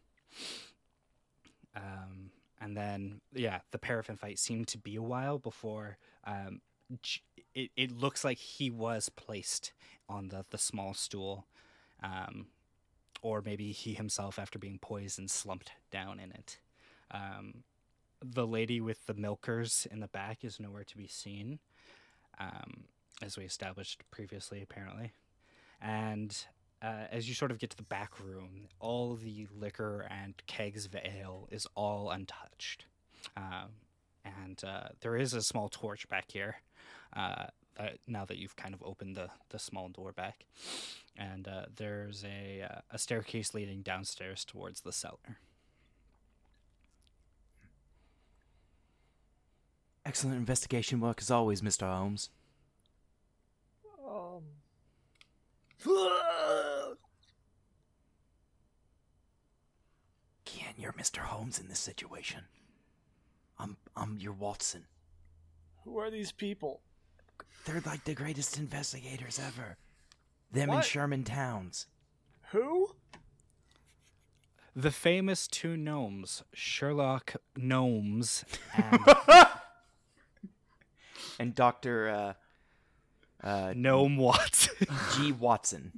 [SPEAKER 1] Um, and then, yeah, the Paraffin fight seemed to be a while before. Um, It, it looks like he was placed on the, the small stool, um, or maybe he himself, after being poisoned, slumped down in it. Um, the lady with the milkers in the back is nowhere to be seen, um, as we established previously, apparently. And uh, as you sort of get to the back room, all the liquor and kegs of ale is all untouched. Um, and uh, there is a small torch back here. Uh, uh, now that you've kind of opened the, the small door back, and uh, there's a uh, a staircase leading downstairs towards the cellar.
[SPEAKER 2] excellent investigation work as always, Mister Holmes.
[SPEAKER 3] Um.
[SPEAKER 2] Kian, you're Mister Holmes in this situation. I'm I'm your Watson.
[SPEAKER 3] Who are these people?
[SPEAKER 2] They're like the greatest investigators ever. Them in
[SPEAKER 3] What?
[SPEAKER 2] Sherman Towns.
[SPEAKER 3] Who?
[SPEAKER 1] The famous two gnomes, Sherlock Gnomes, and
[SPEAKER 2] And Doctor uh, uh,
[SPEAKER 1] Gnome Watson.
[SPEAKER 2] G. Watson.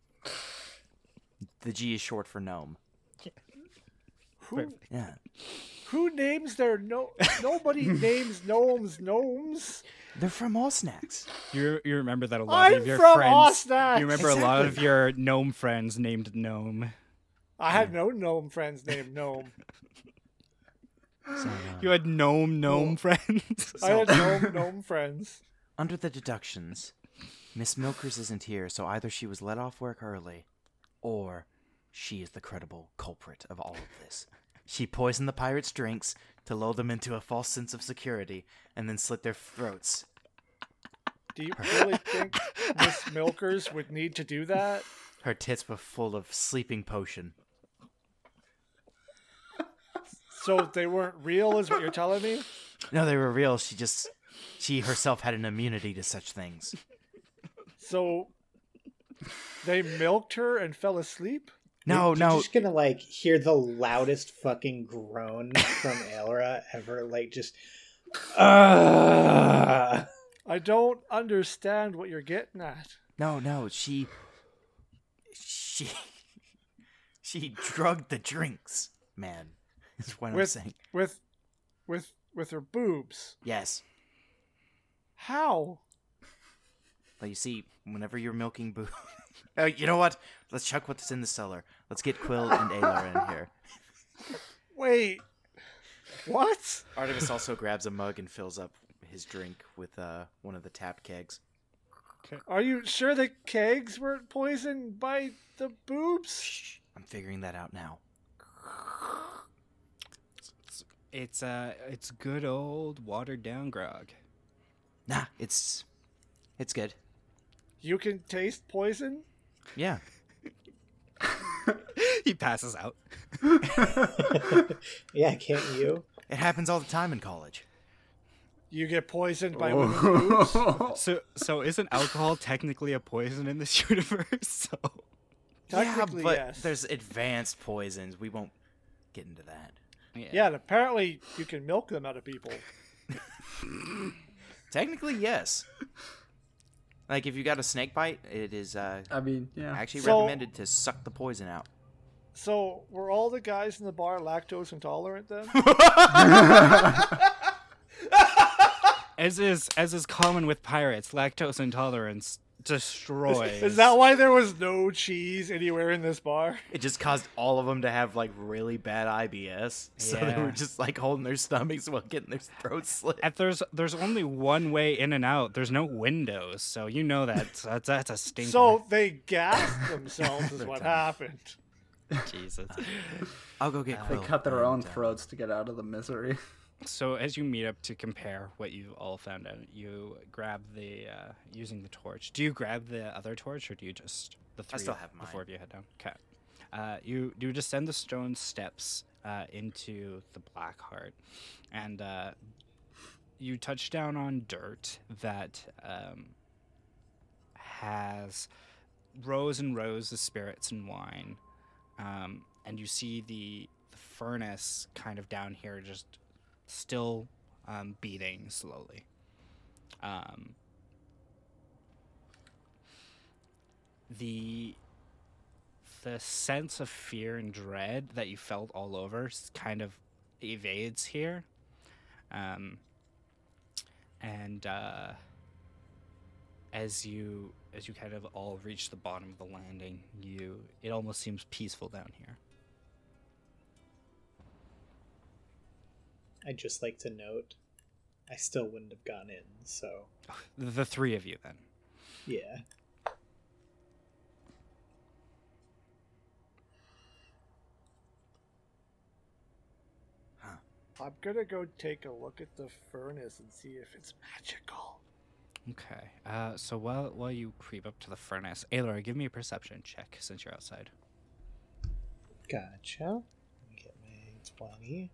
[SPEAKER 2] The G is short for gnome.
[SPEAKER 3] Who?
[SPEAKER 2] Yeah.
[SPEAKER 3] Who names their no? Nobody names gnomes gnomes.
[SPEAKER 2] They're from Osnax.
[SPEAKER 1] You you remember that a lot
[SPEAKER 3] I'm
[SPEAKER 1] of your
[SPEAKER 3] from
[SPEAKER 1] friends.
[SPEAKER 3] Osnax.
[SPEAKER 1] You remember a lot of
[SPEAKER 2] Exactly.
[SPEAKER 1] your gnome friends named Gnome.
[SPEAKER 3] I had no gnome friends named Gnome.
[SPEAKER 2] So, uh,
[SPEAKER 1] You had gnome gnome friends.
[SPEAKER 3] I had gnome gnome friends.
[SPEAKER 2] under the deductions, Miss Milkers isn't here, so either she was let off work early, or she is the credible culprit of all of this. She poisoned the pirates' drinks to lull them into a false sense of security, and then slit their throats.
[SPEAKER 3] Do you really think Miss Milkers would need to do that?
[SPEAKER 2] Her tits were full of sleeping potion.
[SPEAKER 3] So they weren't real, is what you're telling me?
[SPEAKER 2] No, they were real. She just, she herself had an immunity to such things.
[SPEAKER 3] So They milked her and fell asleep?
[SPEAKER 2] No,
[SPEAKER 4] You're
[SPEAKER 2] no.
[SPEAKER 4] just gonna like hear the loudest fucking groan from Aelra ever, like just. Ah!
[SPEAKER 3] I don't understand what you're getting at.
[SPEAKER 2] No, no, she she she drugged the drinks, man. Is what I'm
[SPEAKER 3] With
[SPEAKER 2] saying.
[SPEAKER 3] with with with her boobs.
[SPEAKER 2] Yes.
[SPEAKER 3] How?
[SPEAKER 2] But you see, whenever you're milking boo Oh, you know what? Let's check what's in the cellar. Let's get Quill and Alar in here.
[SPEAKER 3] Wait. What?
[SPEAKER 2] Artemis also grabs a mug and fills up his drink with uh, one of the tapped kegs.
[SPEAKER 3] Are you sure the kegs weren't poisoned by the boobs?
[SPEAKER 2] Shh, I'm figuring that out now.
[SPEAKER 1] It's uh, it's good old watered down grog.
[SPEAKER 2] Nah, it's it's good.
[SPEAKER 3] You can taste poison?
[SPEAKER 2] Yeah.
[SPEAKER 1] He passes out.
[SPEAKER 4] Yeah, can't you?
[SPEAKER 2] It happens all the time in college.
[SPEAKER 3] You get poisoned by women's boobs?
[SPEAKER 1] So, so isn't alcohol technically a poison in this universe? So,
[SPEAKER 3] Technically,
[SPEAKER 2] yeah, but
[SPEAKER 3] yes.
[SPEAKER 2] there's advanced poisons. We won't get into that.
[SPEAKER 3] Yeah, and apparently you can milk them out of people.
[SPEAKER 2] Technically, yes. Like, if you got a snake bite, it is uh,
[SPEAKER 5] I mean, yeah.
[SPEAKER 2] actually
[SPEAKER 3] So-
[SPEAKER 2] recommended to suck the poison out.
[SPEAKER 3] So, were all the guys in the bar lactose intolerant then?
[SPEAKER 1] as is as is common with pirates, lactose intolerance destroys.
[SPEAKER 3] Is that why there was no cheese anywhere in this bar?
[SPEAKER 2] It just caused all of them to have, like, really bad I B S. So they
[SPEAKER 1] Yeah.
[SPEAKER 2] were just, like, holding their stomachs while getting their throats slit.
[SPEAKER 1] And there's there's only one way in and out. There's no windows, so you know that that's that's a stinker.
[SPEAKER 3] So they gassed themselves is what happened.
[SPEAKER 1] Jesus.
[SPEAKER 2] I'll go get
[SPEAKER 5] They
[SPEAKER 2] Quill.
[SPEAKER 5] cut their
[SPEAKER 2] and,
[SPEAKER 5] own
[SPEAKER 2] uh,
[SPEAKER 5] throats to get out of the misery.
[SPEAKER 1] So as you meet up to compare what you all found out, you grab the uh, using the torch. Do you grab the other torch, or do you just the three?
[SPEAKER 2] still have
[SPEAKER 1] The
[SPEAKER 2] mine.
[SPEAKER 1] four of you head down. Okay. Uh, you you descend the stone steps uh, into the Black Heart, and uh, you touch down on dirt that um, has rows and rows of spirits and wine, um, and you see the, the furnace kind of down here just still um, beating slowly. Um, the the sense of fear and dread that you felt all over s- kind of evades here, um, and uh, as you as you kind of all reach the bottom of the landing, you it almost seems peaceful down here.
[SPEAKER 4] I'd just like to note, I still wouldn't have gone in, so
[SPEAKER 1] The, the three of you, then.
[SPEAKER 4] yeah.
[SPEAKER 3] I'm gonna go take a look at the furnace and see if it's magical.
[SPEAKER 1] Okay. Uh, so while while you creep up to the furnace, Aelora, give me a perception check since you're outside.
[SPEAKER 4] Gotcha. Let me get my twenty.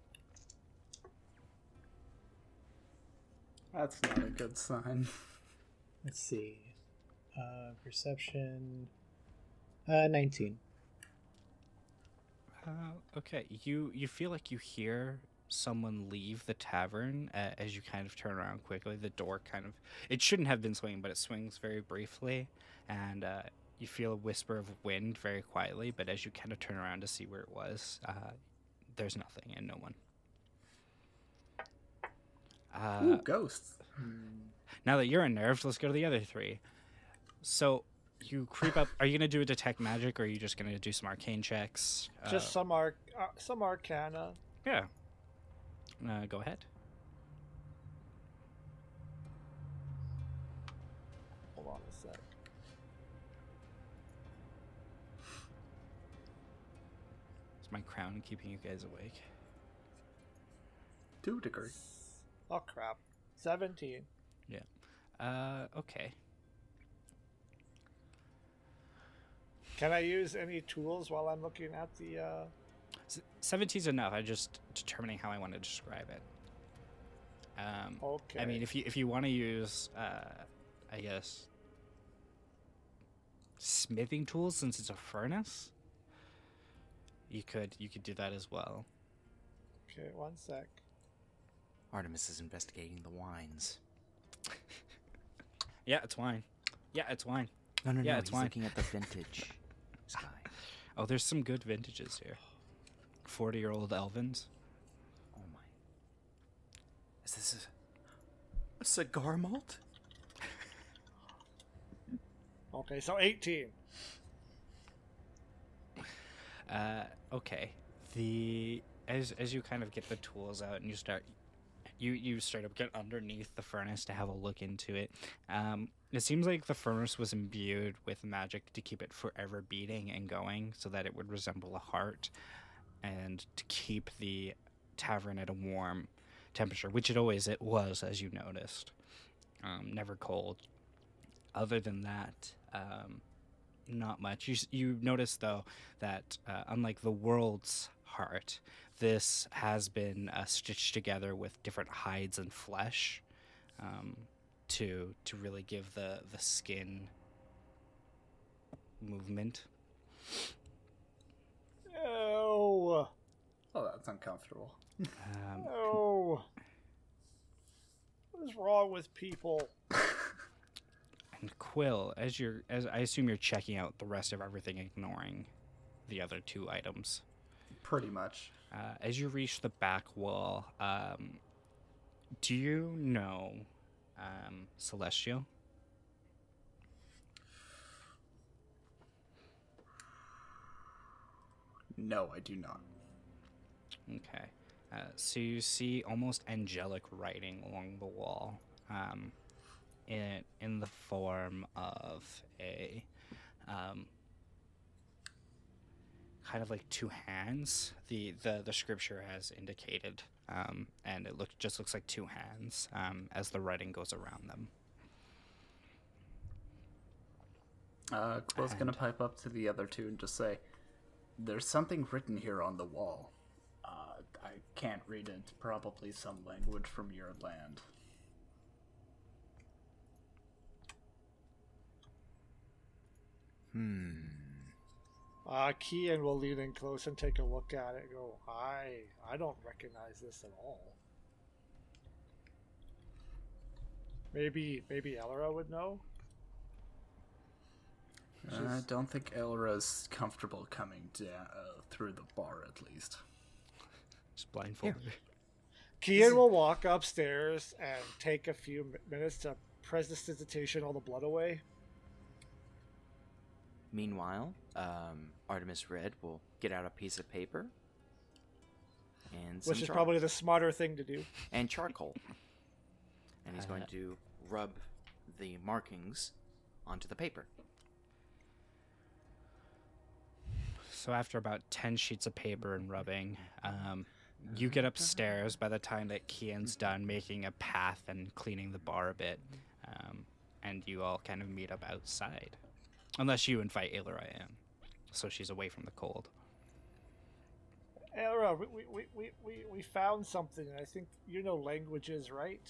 [SPEAKER 5] That's not a good sign.
[SPEAKER 4] Let's see. Uh, perception. Uh, nineteen.
[SPEAKER 1] Uh, okay. You you feel like you hear someone leave the tavern uh, as you kind of turn around quickly. The door kind of it shouldn't have been swinging, but it swings very briefly, and uh, you feel a whisper of wind very quietly. But as you kind of turn around to see where it was, uh, there's nothing and no one. Uh,
[SPEAKER 5] Ooh, ghosts.
[SPEAKER 1] Now that you're unnerved, let's go to the other three. So you creep up. Are you gonna do a detect magic, or are you just gonna do some arcane checks?
[SPEAKER 3] Just
[SPEAKER 1] Uh,
[SPEAKER 3] some arc, uh, some arcana.
[SPEAKER 1] yeah. Uh, go ahead.
[SPEAKER 3] Hold on a sec.
[SPEAKER 1] Is my crown keeping you guys awake?
[SPEAKER 5] To a degree.
[SPEAKER 3] Oh crap. Seventeen.
[SPEAKER 1] Uh, okay.
[SPEAKER 3] Can I use any tools while I'm looking at the? Uh...
[SPEAKER 1] seventeen's enough. I'm just determining how I want to describe it. Um,
[SPEAKER 3] Okay.
[SPEAKER 1] I mean, if you if you want to use, uh, I guess, smithing tools since it's a furnace, you could you could do that as well.
[SPEAKER 3] Okay, one sec.
[SPEAKER 2] Artemis is investigating the wines.
[SPEAKER 1] Yeah, it's wine. Yeah, it's wine.
[SPEAKER 2] No, no,
[SPEAKER 1] Yeah,
[SPEAKER 2] no.
[SPEAKER 1] it's
[SPEAKER 2] He's
[SPEAKER 1] wine.
[SPEAKER 2] looking at the vintage. Sky.
[SPEAKER 1] Oh, there's some good vintages here. forty-year-old Elvins.
[SPEAKER 2] Oh my. Is this a, a cigar malt?
[SPEAKER 3] Okay, so eighteen.
[SPEAKER 1] Uh, okay. The as as you kind of get the tools out and you start, you you start up get underneath the furnace to have a look into it. Um, it seems like the furnace was imbued with magic to keep it forever beating and going, so that it would resemble a heart, and to keep the tavern at a warm temperature, which it always it was, as you noticed. Um, never cold. Other than that, um, not much. You s- you notice though that uh, unlike the world's heart, this has been uh, stitched together with different hides and flesh, um, to to really give the the skin movement.
[SPEAKER 3] Oh,
[SPEAKER 5] Oh, that's uncomfortable.
[SPEAKER 1] Um,
[SPEAKER 3] oh. What is wrong with people?
[SPEAKER 1] and Quill, as you're as I assume you're checking out the rest of everything, ignoring the other two items.
[SPEAKER 5] Pretty much.
[SPEAKER 1] Uh, as you reach the back wall, um, do you know um, Celestial?
[SPEAKER 5] No, I do not.
[SPEAKER 1] Okay. Uh, so you see almost angelic writing along the wall, um, in in the form of a um, kind of like two hands. The the, the scripture has indicated, um, and it look just looks like two hands um, as the writing goes around them.
[SPEAKER 5] Uh, Quill's gonna
[SPEAKER 1] And-
[SPEAKER 5] pipe up to the other two and just say, "There's something written here on the wall. Uh, I can't read it. It's probably some language from your land."
[SPEAKER 2] Hmm.
[SPEAKER 3] Uh, Kian will lean in close and take a look at it and go, I, I don't recognize this at all. Maybe, maybe Elra would know?
[SPEAKER 5] I don't think Elra's comfortable coming down uh, through the bar, at least.
[SPEAKER 1] Just blindfolded.
[SPEAKER 3] Kian will walk upstairs and take a few mi- minutes to prestidigitation all the blood away.
[SPEAKER 2] Meanwhile, um, Artemis Red will get out a piece of paper and some
[SPEAKER 3] Which is
[SPEAKER 2] char-
[SPEAKER 3] probably the smarter thing to do.
[SPEAKER 2] and charcoal, and he's going
[SPEAKER 1] Uh,
[SPEAKER 2] to rub the markings onto the paper.
[SPEAKER 1] So after about ten sheets of paper and rubbing, um, you get upstairs by the time that Kian's done making a path and cleaning the bar a bit, um, and you all kind of meet up outside. Unless you invite Ilra in, so she's away from the cold.
[SPEAKER 3] Elra, we, we, we, we, we, we found something, and I think you know languages, right?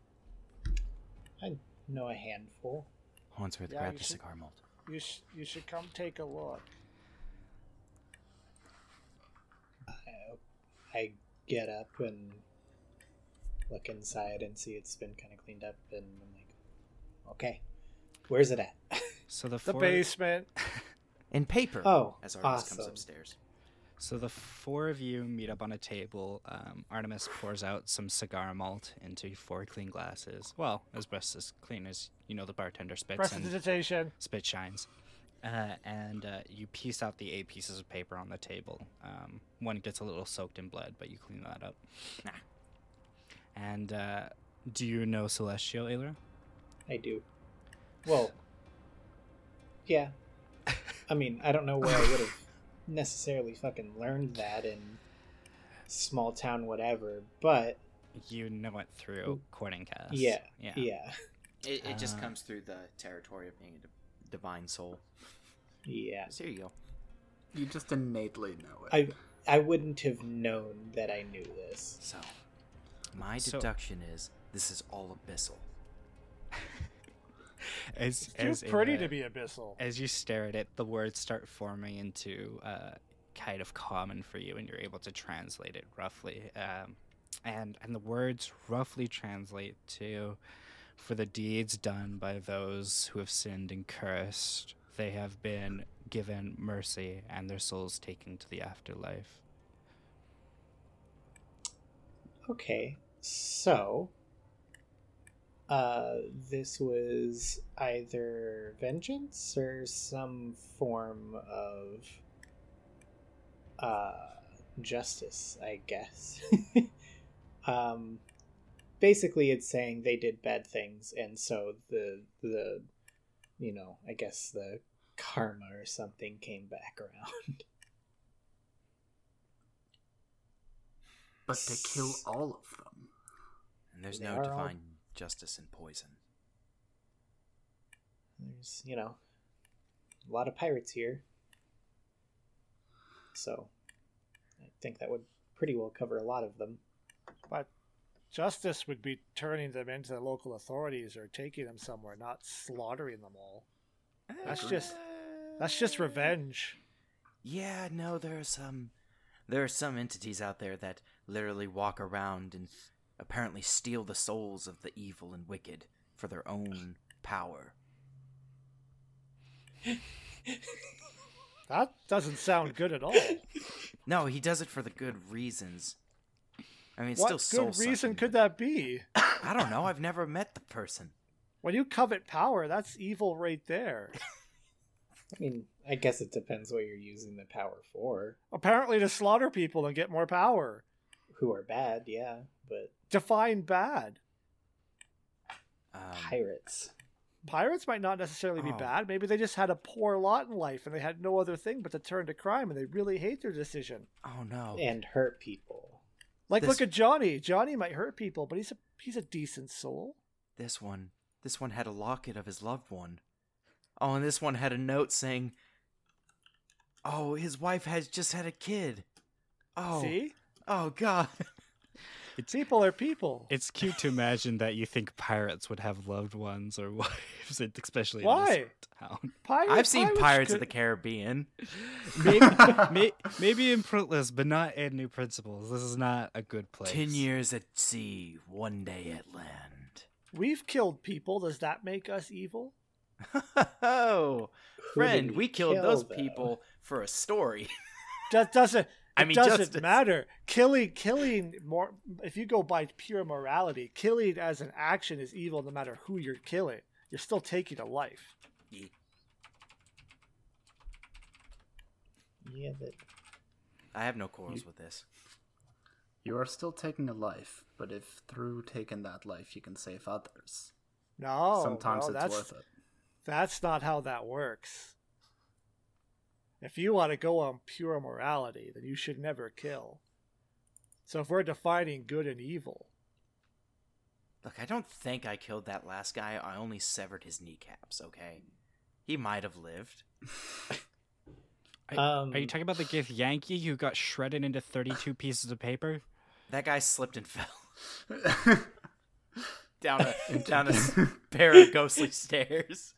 [SPEAKER 4] I know a handful.
[SPEAKER 2] Hornsworth,
[SPEAKER 3] Yeah,
[SPEAKER 2] grab
[SPEAKER 3] you
[SPEAKER 2] the
[SPEAKER 3] should-
[SPEAKER 2] cigar malt.
[SPEAKER 3] You, sh- you should come take a look.
[SPEAKER 4] I, I get up and look inside and see it's been kind of cleaned up, and I'm like, okay, where's it at?
[SPEAKER 1] So the
[SPEAKER 3] The
[SPEAKER 1] four,
[SPEAKER 3] basement.
[SPEAKER 2] In paper.
[SPEAKER 4] Oh,
[SPEAKER 2] as Artemis comes
[SPEAKER 4] awesome.
[SPEAKER 2] upstairs.
[SPEAKER 1] so the four of you meet up on a table. Um, Artemis pours out some cigar malt into four clean glasses. Well, as best as clean as you know the bartender spits and
[SPEAKER 3] Prestidigitation.
[SPEAKER 1] spit shines. Uh, and uh, you piece out the eight pieces of paper on the table. Um, one gets a little soaked in blood, but you clean that up.
[SPEAKER 2] Nah.
[SPEAKER 1] And uh, do you know Celestial, Ayla?
[SPEAKER 4] I do. Well, yeah. I mean, I don't know where I would have necessarily fucking learned that in small town whatever, but
[SPEAKER 1] You know it through courting cast.
[SPEAKER 4] yeah,
[SPEAKER 1] Yeah.
[SPEAKER 4] yeah,
[SPEAKER 2] It, it just
[SPEAKER 1] Uh,
[SPEAKER 2] comes through the territory of being a di- divine soul.
[SPEAKER 4] yeah.
[SPEAKER 2] So here you go.
[SPEAKER 5] You just innately know it.
[SPEAKER 4] I I wouldn't have known that I knew this.
[SPEAKER 2] So, my
[SPEAKER 1] So-
[SPEAKER 2] deduction is this is all abyssal.
[SPEAKER 1] as
[SPEAKER 3] It's too
[SPEAKER 1] as
[SPEAKER 3] pretty
[SPEAKER 1] uh,
[SPEAKER 3] to be abyssal.
[SPEAKER 1] As you stare at it, the words start forming into uh, kind of common for you, and you're able to translate it roughly. Um, and and the words roughly translate to, "For the deeds done by those who have sinned and cursed, they have been given mercy, and their souls taken to the afterlife."
[SPEAKER 4] Okay, so uh, this was either vengeance or some form of uh, justice, I guess. um, basically, it's saying they did bad things, and so the the you know, I guess the karma or something came back around.
[SPEAKER 5] But to kill all of them.
[SPEAKER 2] And there's
[SPEAKER 4] They
[SPEAKER 2] no
[SPEAKER 4] are all-
[SPEAKER 2] divine justice in poison.
[SPEAKER 4] There's, you know, a lot of pirates here. So, I think that would pretty well cover a lot of them.
[SPEAKER 3] But justice would be turning them into local authorities or taking them somewhere, not slaughtering them all. That's just that's just revenge.
[SPEAKER 2] Yeah, no, there are some there are some entities out there that literally walk around and apparently steal the souls of the evil and wicked for their own power.
[SPEAKER 3] That doesn't sound good at all.
[SPEAKER 2] No, he does it for the good reasons. I mean, it's
[SPEAKER 3] What
[SPEAKER 2] still
[SPEAKER 3] good
[SPEAKER 2] soul
[SPEAKER 3] reason
[SPEAKER 2] sucking,
[SPEAKER 3] could
[SPEAKER 2] but-
[SPEAKER 3] that be?
[SPEAKER 2] I don't know. I've never met the person.
[SPEAKER 3] When you covet power, that's evil right there.
[SPEAKER 4] I mean, I guess it depends what you're using the power for.
[SPEAKER 3] Apparently to slaughter people and get more power.
[SPEAKER 4] Who are bad, yeah, but
[SPEAKER 3] Define bad.
[SPEAKER 2] Um,
[SPEAKER 4] pirates.
[SPEAKER 3] Pirates might not necessarily be
[SPEAKER 2] Oh.
[SPEAKER 3] bad. Maybe they just had a poor lot in life and they had no other thing but to turn to crime and they really hate their decision.
[SPEAKER 2] oh no.
[SPEAKER 4] And hurt people.
[SPEAKER 3] Like
[SPEAKER 2] This-
[SPEAKER 3] look at Johnny. Johnny might hurt people, but he's a he's a decent soul.
[SPEAKER 2] This one. This one had a locket of his loved one. Oh, and this one had a note saying, "Oh, his wife has just had a kid." Oh.
[SPEAKER 3] See?
[SPEAKER 2] Oh god.
[SPEAKER 3] People are people.
[SPEAKER 1] It's cute to imagine that you think pirates would have loved ones or wives, especially in
[SPEAKER 3] Why?
[SPEAKER 1] this town.
[SPEAKER 3] Pirate,
[SPEAKER 2] I've seen Pirates of
[SPEAKER 3] could-
[SPEAKER 2] the Caribbean.
[SPEAKER 1] Maybe, may, maybe in Fruitless, but not in New Principles. This is not a good place.
[SPEAKER 2] Ten years at sea, one day at land.
[SPEAKER 3] We've killed people. Does that make us evil?
[SPEAKER 2] Oh,
[SPEAKER 4] Who did
[SPEAKER 2] friend,
[SPEAKER 4] we
[SPEAKER 2] we killed
[SPEAKER 4] kill,
[SPEAKER 2] those
[SPEAKER 4] though?
[SPEAKER 2] people for a story.
[SPEAKER 3] That doesn't.
[SPEAKER 2] I
[SPEAKER 3] It
[SPEAKER 2] mean,
[SPEAKER 3] doesn't
[SPEAKER 2] justice.
[SPEAKER 3] matter. Killing, killing more. If you go by pure morality, killing as an action is evil, no matter who you're killing. You're still taking a life.
[SPEAKER 4] Yeah, but
[SPEAKER 2] I have no quarrels with this.
[SPEAKER 5] You are still taking a life, but if through taking that life you can save others,
[SPEAKER 3] No,
[SPEAKER 5] sometimes
[SPEAKER 3] no,
[SPEAKER 5] it's
[SPEAKER 3] that's,
[SPEAKER 5] worth it.
[SPEAKER 3] That's not how that works. If you want to go on pure morality, then you should never kill. So if we're defining good and evil,
[SPEAKER 2] Look, I don't think I killed that last guy. I only severed his kneecaps, okay? He might have lived.
[SPEAKER 1] Are,
[SPEAKER 4] Um,
[SPEAKER 1] are you talking about the Gith Yankee who got shredded into thirty-two pieces of paper?
[SPEAKER 2] That guy slipped and fell down a down a s- pair of ghostly stairs.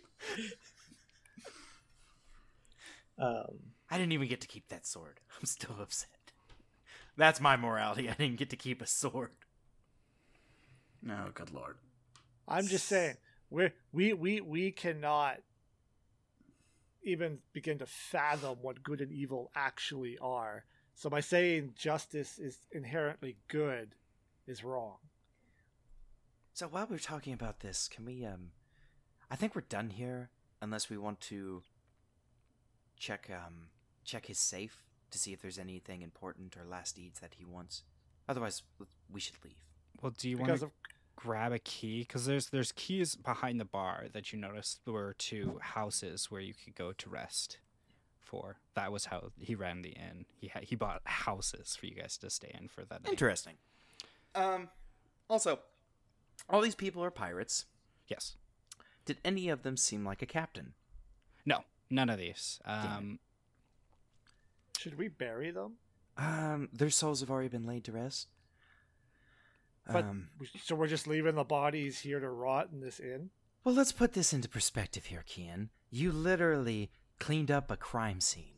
[SPEAKER 4] um,
[SPEAKER 2] I didn't even get to keep that sword. I'm still upset. That's my morality. I didn't get to keep a sword.
[SPEAKER 5] No, good lord.
[SPEAKER 3] I'm just saying we we we we cannot even begin to fathom what good and evil actually are. So by saying justice is inherently good is wrong.
[SPEAKER 2] So while we're talking about this, can we um I think we're done here unless we want to check um check his safe to see if there's anything important or last deeds that he wants. Otherwise, we should leave.
[SPEAKER 1] Well, do you want
[SPEAKER 3] Because
[SPEAKER 1] to
[SPEAKER 3] of
[SPEAKER 1] grab a key? Because there's there's keys behind the bar that you noticed were to houses where you could go to rest. For that was how he ran the inn. He ha- he bought houses for you guys to stay in for that night.
[SPEAKER 2] Interesting. Um also, all these people are pirates.
[SPEAKER 1] Yes.
[SPEAKER 2] Did any of them seem like a captain?
[SPEAKER 1] No, none of these.
[SPEAKER 2] it.
[SPEAKER 1] Um,
[SPEAKER 3] should we bury them?
[SPEAKER 2] Um, their souls have already been laid to rest.
[SPEAKER 3] But
[SPEAKER 2] um,
[SPEAKER 3] we- so we're just leaving the bodies here to rot in this inn?
[SPEAKER 2] Well, let's put this into perspective here, Kian. You literally cleaned up a crime scene.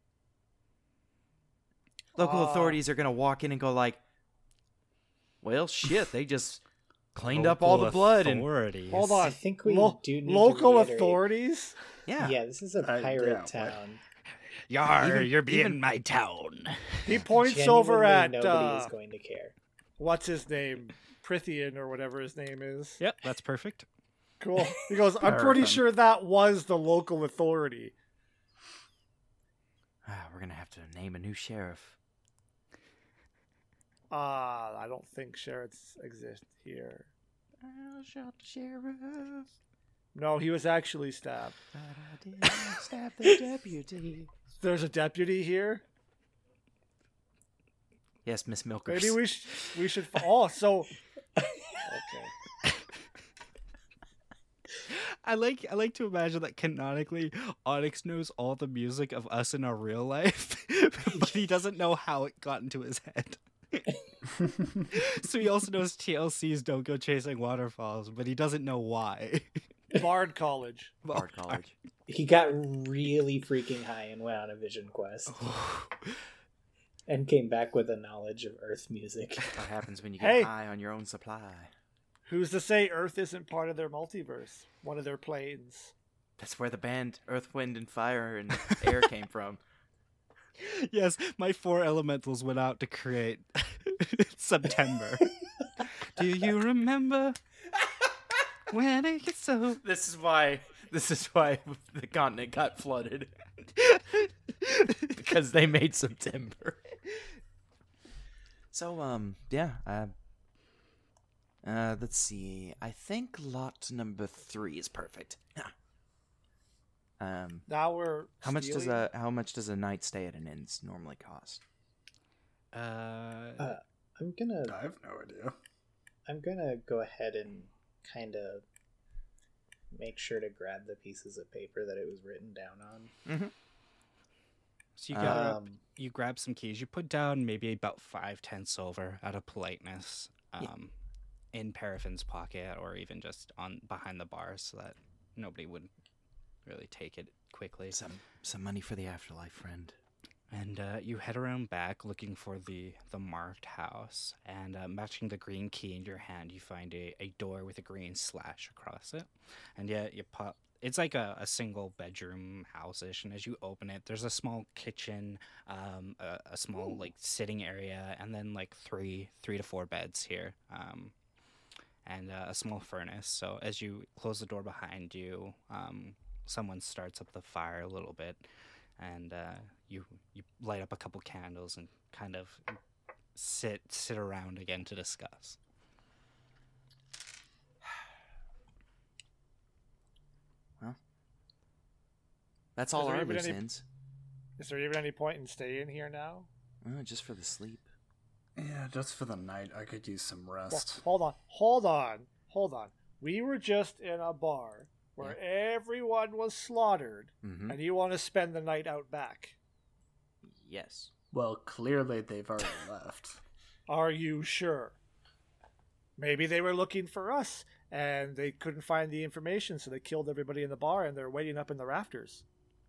[SPEAKER 2] Local
[SPEAKER 3] Uh,
[SPEAKER 2] authorities are going to walk in and go like, well, shit, they just cleaned up all the blood and...
[SPEAKER 1] authorities.
[SPEAKER 3] Hold on.
[SPEAKER 4] I think we
[SPEAKER 3] Lo-
[SPEAKER 4] do need
[SPEAKER 3] local
[SPEAKER 4] to reiterate.
[SPEAKER 3] authorities?
[SPEAKER 2] Yeah.
[SPEAKER 4] Yeah, this is a
[SPEAKER 5] Uh,
[SPEAKER 4] pirate
[SPEAKER 5] yeah, what?
[SPEAKER 4] town.
[SPEAKER 1] Yar,
[SPEAKER 2] Even-
[SPEAKER 1] you're being
[SPEAKER 2] even-
[SPEAKER 1] my town.
[SPEAKER 3] He points over
[SPEAKER 4] Genuinely,
[SPEAKER 3] at
[SPEAKER 4] nobody
[SPEAKER 3] uh,
[SPEAKER 4] is going to care.
[SPEAKER 3] what's his name, Prithian or whatever his name is.
[SPEAKER 1] Yep, that's perfect.
[SPEAKER 3] Cool. He goes, I'm pretty
[SPEAKER 5] Paraffin.
[SPEAKER 3] sure that was the local authority.
[SPEAKER 2] Ah, we're going to have to name a new sheriff.
[SPEAKER 3] Uh, I don't think sheriffs exist here.
[SPEAKER 2] I'll shot the sheriff,
[SPEAKER 3] No, he was actually stabbed.
[SPEAKER 2] but I didn't stab the deputy.
[SPEAKER 3] There's a deputy here.
[SPEAKER 2] Yes, Miss Milkers.
[SPEAKER 3] Maybe we sh- we should. F- oh, so okay.
[SPEAKER 1] I like I like to imagine that canonically Onyx knows all the music of us in our real life, but he doesn't know how it got into his head. So he also knows T L C's Don't Go Chasing Waterfalls, but he doesn't know why.
[SPEAKER 3] Bard College.
[SPEAKER 2] Bard College.
[SPEAKER 4] He got really freaking high and went on a vision quest. And came back with a knowledge of Earth music.
[SPEAKER 2] What happens when you get
[SPEAKER 3] Hey.
[SPEAKER 2] high on your own supply?
[SPEAKER 3] Who's to say Earth isn't part of their multiverse? One of their planes.
[SPEAKER 2] That's where the band Earth, Wind, and Fire and Air came from.
[SPEAKER 1] Yes, my four elementals went out to create September. Do you remember when it gets so?
[SPEAKER 2] This is why. This is why the continent got flooded. Because they made September. So, um, yeah. Uh, uh, let's see. I think lot number three is perfect. um,
[SPEAKER 3] Now we're.
[SPEAKER 2] how much does
[SPEAKER 3] stealing?
[SPEAKER 2] a how much does a night stay at an inn normally cost?
[SPEAKER 1] Uh,
[SPEAKER 4] Uh, I'm gonna
[SPEAKER 5] I have no idea.
[SPEAKER 4] I'm gonna go ahead and kind of make sure to grab the pieces of paper that it was written down on.
[SPEAKER 1] so you got
[SPEAKER 4] Um,
[SPEAKER 1] you grab some keys. You put down maybe about five, ten silver out of politeness, um, in Paraffin's pocket, or even just on behind the bar, so that nobody would really take it quickly.
[SPEAKER 2] Some some money for the afterlife, friend.
[SPEAKER 1] And uh, you head around back looking for the, the marked house, and uh, matching the green key in your hand, you find a, a door with a green slash across it. And yeah, you pop. It's like a, a single bedroom house-ish, and as you open it, there's a small kitchen, um, a, a small like sitting area, and then like three three to four beds here, um, and uh, a small furnace. So as you close the door behind you, um, someone starts up the fire a little bit, and uh, you you light up a couple candles and kind of sit sit around again to discuss.
[SPEAKER 2] That's all
[SPEAKER 3] there
[SPEAKER 2] our
[SPEAKER 3] even
[SPEAKER 2] loose
[SPEAKER 3] any-
[SPEAKER 2] ends.
[SPEAKER 3] Is there even any point in staying here now?
[SPEAKER 2] Uh, just for the sleep.
[SPEAKER 5] Yeah, just for the night, I could use some
[SPEAKER 3] Well,
[SPEAKER 5] rest.
[SPEAKER 3] hold on, hold on, hold on. We were just in a bar where everyone was slaughtered,
[SPEAKER 2] Mm-hmm.
[SPEAKER 3] and you want to spend the night out back.
[SPEAKER 2] Yes.
[SPEAKER 5] Well, clearly they've already left.
[SPEAKER 3] Are you sure? Maybe they were looking for us, and they couldn't find the information, so they killed everybody in the bar, and they're waiting up in the rafters.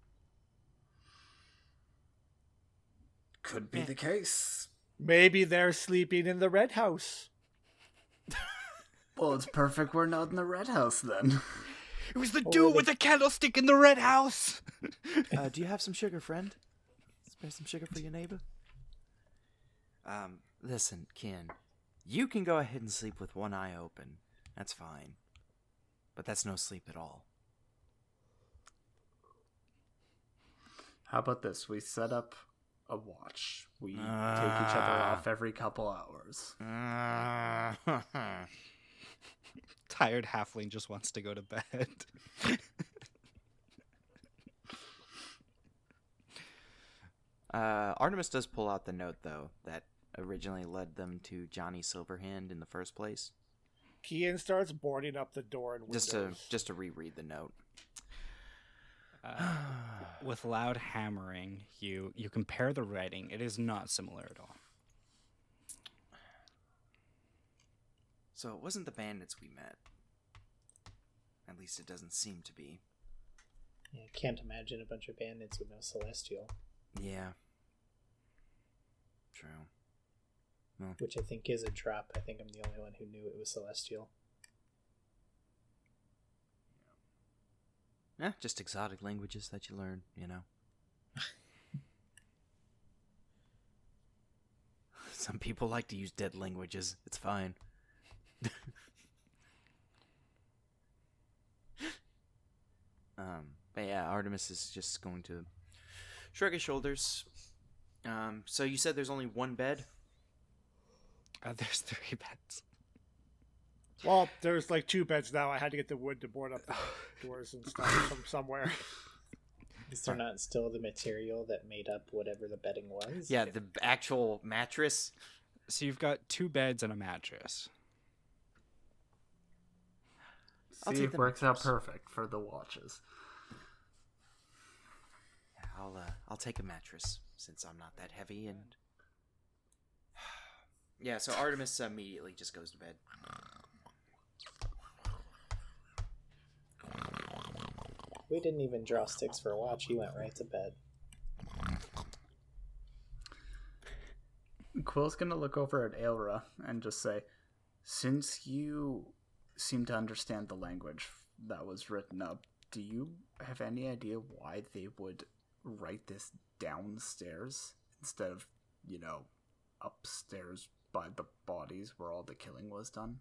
[SPEAKER 5] Could be the case.
[SPEAKER 3] Maybe they're sleeping in the red house.
[SPEAKER 5] Well, it's perfect we're not in the red house then.
[SPEAKER 1] It was the
[SPEAKER 4] Oh,
[SPEAKER 1] dude
[SPEAKER 4] really?
[SPEAKER 1] with the candlestick in the red house.
[SPEAKER 2] Uh, do you have some sugar, friend? Spare some sugar for your neighbor. Um, listen, Ken. You can go ahead and sleep with one eye open. That's fine. But that's no sleep at all.
[SPEAKER 5] How about this? We set up a watch. We take each other
[SPEAKER 2] Ah.
[SPEAKER 5] off every couple hours.
[SPEAKER 1] Tired halfling just wants to go to bed.
[SPEAKER 2] uh, Artemis does pull out the note, though, that originally led them to Johnny Silverhand in the first place.
[SPEAKER 3] Kian starts boarding up the door and windows.
[SPEAKER 2] Just to just to reread the note.
[SPEAKER 1] Uh, with loud hammering, you you compare the writing. It is not similar at all.
[SPEAKER 2] So it wasn't the bandits we met. At least it doesn't seem to be.
[SPEAKER 4] Yeah, I can't imagine a bunch of bandits with no celestial.
[SPEAKER 2] Yeah. True. Well,
[SPEAKER 4] Which I think is a drop. I think I'm the only one who knew it was celestial.
[SPEAKER 2] yeah, just exotic languages that you learn, you know. Some people like to use dead languages. It's fine. um, but yeah, Artemis is just going to shrug his shoulders. Um, so you said there's only one bed?
[SPEAKER 1] Uh, there's three beds.
[SPEAKER 3] Well, there's like two beds now. I had to get the wood to board up the doors and stuff from somewhere.
[SPEAKER 4] Is there not still the material that made up whatever the bedding was?
[SPEAKER 2] Yeah, the actual mattress.
[SPEAKER 1] So you've got two beds and a mattress.
[SPEAKER 2] I'll
[SPEAKER 5] See,
[SPEAKER 2] take
[SPEAKER 5] it
[SPEAKER 2] the
[SPEAKER 5] works out
[SPEAKER 2] mattress.
[SPEAKER 5] perfect for the watches.
[SPEAKER 2] I'll uh, I'll take a mattress since I'm not that heavy and yeah. So Artemis immediately just goes to bed.
[SPEAKER 4] We didn't even draw sticks for a watch. He went right to bed.
[SPEAKER 5] Quill's gonna look over at Aelra and just say, since you seem to understand the language that was written up, do you have any idea why they would write this downstairs instead of, you know, upstairs by the bodies where all the killing was done?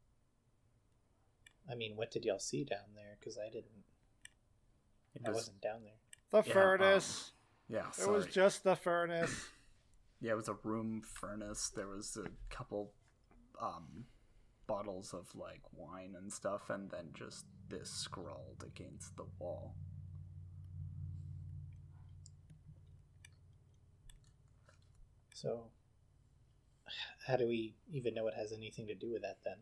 [SPEAKER 4] I mean, what did y'all see down there? Because I didn't.
[SPEAKER 5] It
[SPEAKER 4] I
[SPEAKER 5] was-
[SPEAKER 4] wasn't down there.
[SPEAKER 3] The
[SPEAKER 5] Yeah,
[SPEAKER 3] furnace.
[SPEAKER 5] Yeah,
[SPEAKER 3] it
[SPEAKER 5] sorry.
[SPEAKER 3] was just the furnace.
[SPEAKER 5] Yeah, it was a room furnace. There was a couple um, bottles of like wine and stuff, and then just this scrawled against the wall.
[SPEAKER 4] So, how do we even know it has anything to do with that then?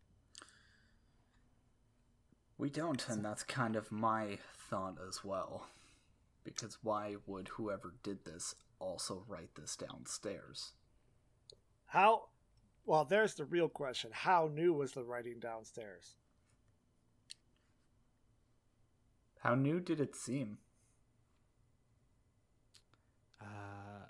[SPEAKER 5] We don't, and that's kind of my thought as well. Because why would whoever did this also write this downstairs?
[SPEAKER 3] How? Well, there's the real question. How new was the writing downstairs?
[SPEAKER 5] How new did it seem?
[SPEAKER 1] Uh,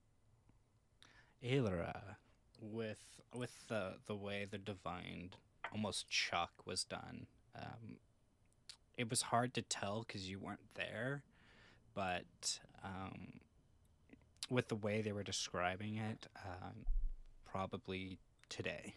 [SPEAKER 1] Aelra, with with the the way the divined almost chalk was done, um, it was hard to tell because you weren't there, but um, with the way they were describing it, um, probably today.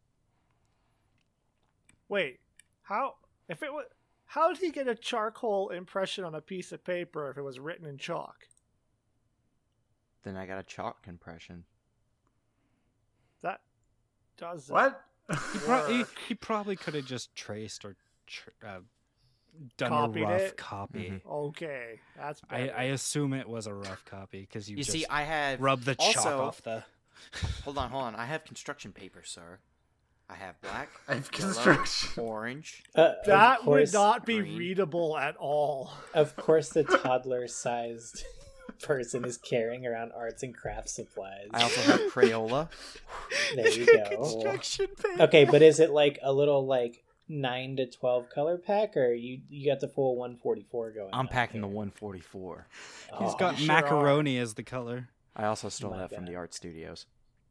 [SPEAKER 3] Wait, how? If it was, how did he get a charcoal impression on a piece of paper if it was written in chalk?
[SPEAKER 2] Then I got a chalk impression.
[SPEAKER 3] That doesn't.
[SPEAKER 5] What?
[SPEAKER 1] He, pro- he,
[SPEAKER 3] Work.
[SPEAKER 1] he probably could have just traced or tr- uh, done
[SPEAKER 3] Copied
[SPEAKER 1] a rough
[SPEAKER 3] it?
[SPEAKER 1] copy.
[SPEAKER 2] Mhm.
[SPEAKER 3] Okay, that's
[SPEAKER 1] I,
[SPEAKER 3] better.
[SPEAKER 1] I assume it was a rough copy because you,
[SPEAKER 2] You
[SPEAKER 1] just
[SPEAKER 2] see, I have
[SPEAKER 1] rub the chalk
[SPEAKER 2] also,
[SPEAKER 1] off the.
[SPEAKER 2] Hold on, hold on. I have construction paper, sir. I have black,
[SPEAKER 5] I have
[SPEAKER 2] yellow,
[SPEAKER 5] construction.
[SPEAKER 2] orange.
[SPEAKER 4] Uh,
[SPEAKER 3] that
[SPEAKER 4] of
[SPEAKER 3] would
[SPEAKER 4] course,
[SPEAKER 3] not be
[SPEAKER 2] green.
[SPEAKER 3] readable at all.
[SPEAKER 4] Of course, the toddler-sized person is carrying around arts and crafts supplies.
[SPEAKER 2] I also have Crayola.
[SPEAKER 4] There you go.
[SPEAKER 1] Construction paper.
[SPEAKER 4] Okay, but is it like a little like nine to twelve color pack, or you you got the full one forty-four going?
[SPEAKER 2] I'm
[SPEAKER 4] on
[SPEAKER 2] packing the
[SPEAKER 4] here?
[SPEAKER 2] one forty-four.
[SPEAKER 1] He's
[SPEAKER 4] Oh,
[SPEAKER 1] got
[SPEAKER 3] sure
[SPEAKER 1] macaroni as the color.
[SPEAKER 2] I also stole
[SPEAKER 4] My
[SPEAKER 2] that from
[SPEAKER 4] bad.
[SPEAKER 2] the art studios.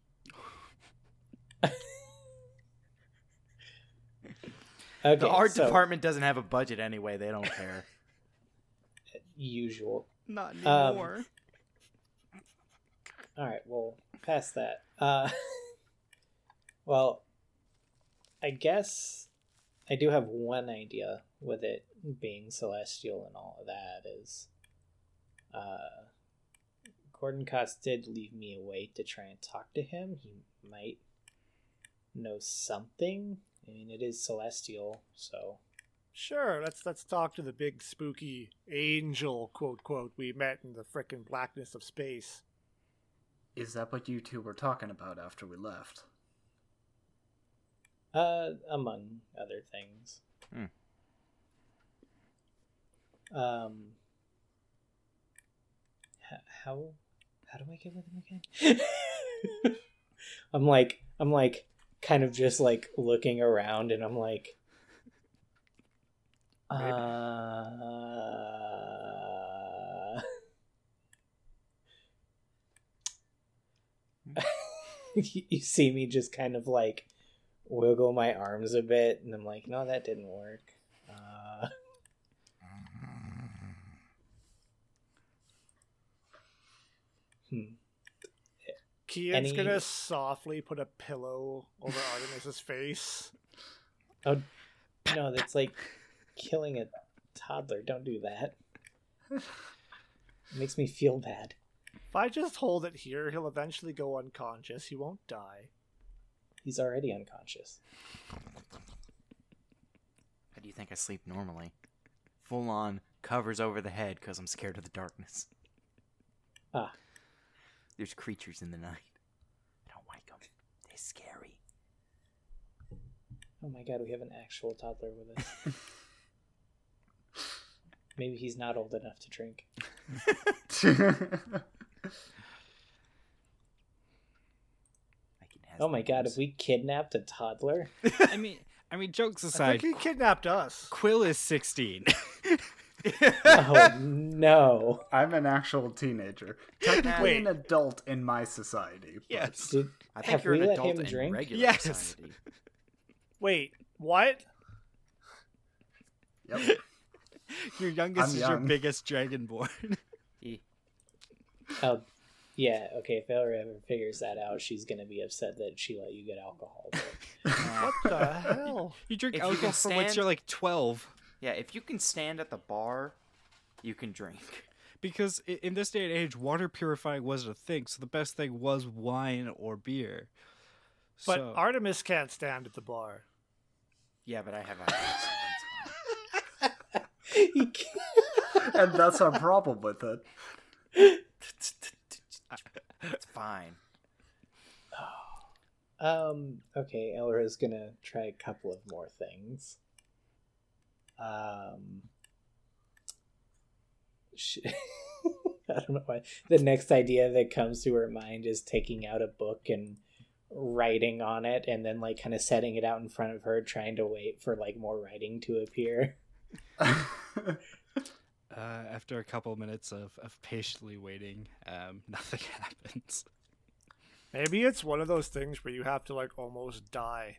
[SPEAKER 4] okay,
[SPEAKER 2] The art
[SPEAKER 4] so,
[SPEAKER 2] department doesn't have a budget anyway. They don't care.
[SPEAKER 4] usual.
[SPEAKER 1] Not
[SPEAKER 4] Um,
[SPEAKER 1] anymore.
[SPEAKER 4] All right, well, past that. Uh, well, I guess I do have one idea with it being celestial and all of that is, uh, Gordon Cost did leave me a way to try and talk to him. He might know something. I mean, it is celestial, so
[SPEAKER 3] Sure, let's let's talk to the big spooky angel, quote quote, we met in the frickin' blackness of space.
[SPEAKER 5] Is that what you two were talking about after we left?
[SPEAKER 4] uh, among other things.
[SPEAKER 2] Hmm.
[SPEAKER 4] Um, h- how how do I get with him again? I'm like I'm like kind of just like looking around, and I'm like,
[SPEAKER 3] Maybe.
[SPEAKER 4] Uh... you you see me just kind of like wiggle my arms a bit, and I'm like, no, that didn't work. Uh... Hmm.
[SPEAKER 3] Kian's
[SPEAKER 4] Any-
[SPEAKER 3] gonna softly put a pillow over Artemis's face.
[SPEAKER 4] Oh, no, that's like killing a toddler. Don't do that. It makes me feel bad.
[SPEAKER 3] If I just hold it here, he'll eventually go unconscious. He won't die.
[SPEAKER 4] He's already unconscious.
[SPEAKER 2] How do you think I sleep normally? Full on covers over the head because I'm scared of the darkness.
[SPEAKER 4] Ah.
[SPEAKER 2] There's creatures in the night. I don't like them. They're scary.
[SPEAKER 4] Oh my god, we have an actual toddler with us. Maybe he's not old enough to drink.
[SPEAKER 2] I can have
[SPEAKER 4] Oh my god,
[SPEAKER 2] names.
[SPEAKER 4] if we kidnapped a toddler?
[SPEAKER 1] I mean, I mean, jokes
[SPEAKER 3] I
[SPEAKER 1] aside,
[SPEAKER 3] think he kidnapped us.
[SPEAKER 1] Quill is sixteen.
[SPEAKER 4] Oh no.
[SPEAKER 5] I'm an actual teenager. Technically
[SPEAKER 3] Wait.
[SPEAKER 5] an adult in my society. but-
[SPEAKER 1] Yes.
[SPEAKER 4] Did,
[SPEAKER 2] I think
[SPEAKER 4] have
[SPEAKER 2] you're
[SPEAKER 4] we
[SPEAKER 2] an
[SPEAKER 4] let
[SPEAKER 2] adult
[SPEAKER 4] him
[SPEAKER 2] in
[SPEAKER 4] drink?
[SPEAKER 2] regular
[SPEAKER 1] Yes.
[SPEAKER 2] society.
[SPEAKER 3] Wait, what?
[SPEAKER 5] Yep.
[SPEAKER 1] Your youngest
[SPEAKER 5] I'm
[SPEAKER 1] is your
[SPEAKER 5] young.
[SPEAKER 1] biggest dragonborn.
[SPEAKER 2] E-
[SPEAKER 4] Oh, yeah, okay, if Elra ever figures that out, she's gonna be upset that she let you get alcohol. But...
[SPEAKER 3] What the hell?
[SPEAKER 1] You drink
[SPEAKER 2] If you
[SPEAKER 1] alcohol
[SPEAKER 2] can
[SPEAKER 1] from once
[SPEAKER 2] stand-
[SPEAKER 1] you're like twelve.
[SPEAKER 2] Yeah, if you can stand at the bar, you can drink.
[SPEAKER 1] Because i- in this day and age, water purifying wasn't a thing, so the best thing was wine or beer.
[SPEAKER 3] But
[SPEAKER 1] So-
[SPEAKER 3] Artemis can't stand at the bar.
[SPEAKER 2] Yeah, but I have access.
[SPEAKER 4] He can't-
[SPEAKER 5] And that's our problem with it.
[SPEAKER 2] It's fine.
[SPEAKER 4] Um, okay, Elra's gonna try a couple of more things. Um, sh- I don't know why. The next idea that comes to her mind is taking out a book and writing on it, and then like kind of setting it out in front of her, trying to wait for like more writing to appear.
[SPEAKER 1] Uh, after a couple minutes of, of patiently waiting, um, nothing happens.
[SPEAKER 3] Maybe it's one of those things where you have to like almost die.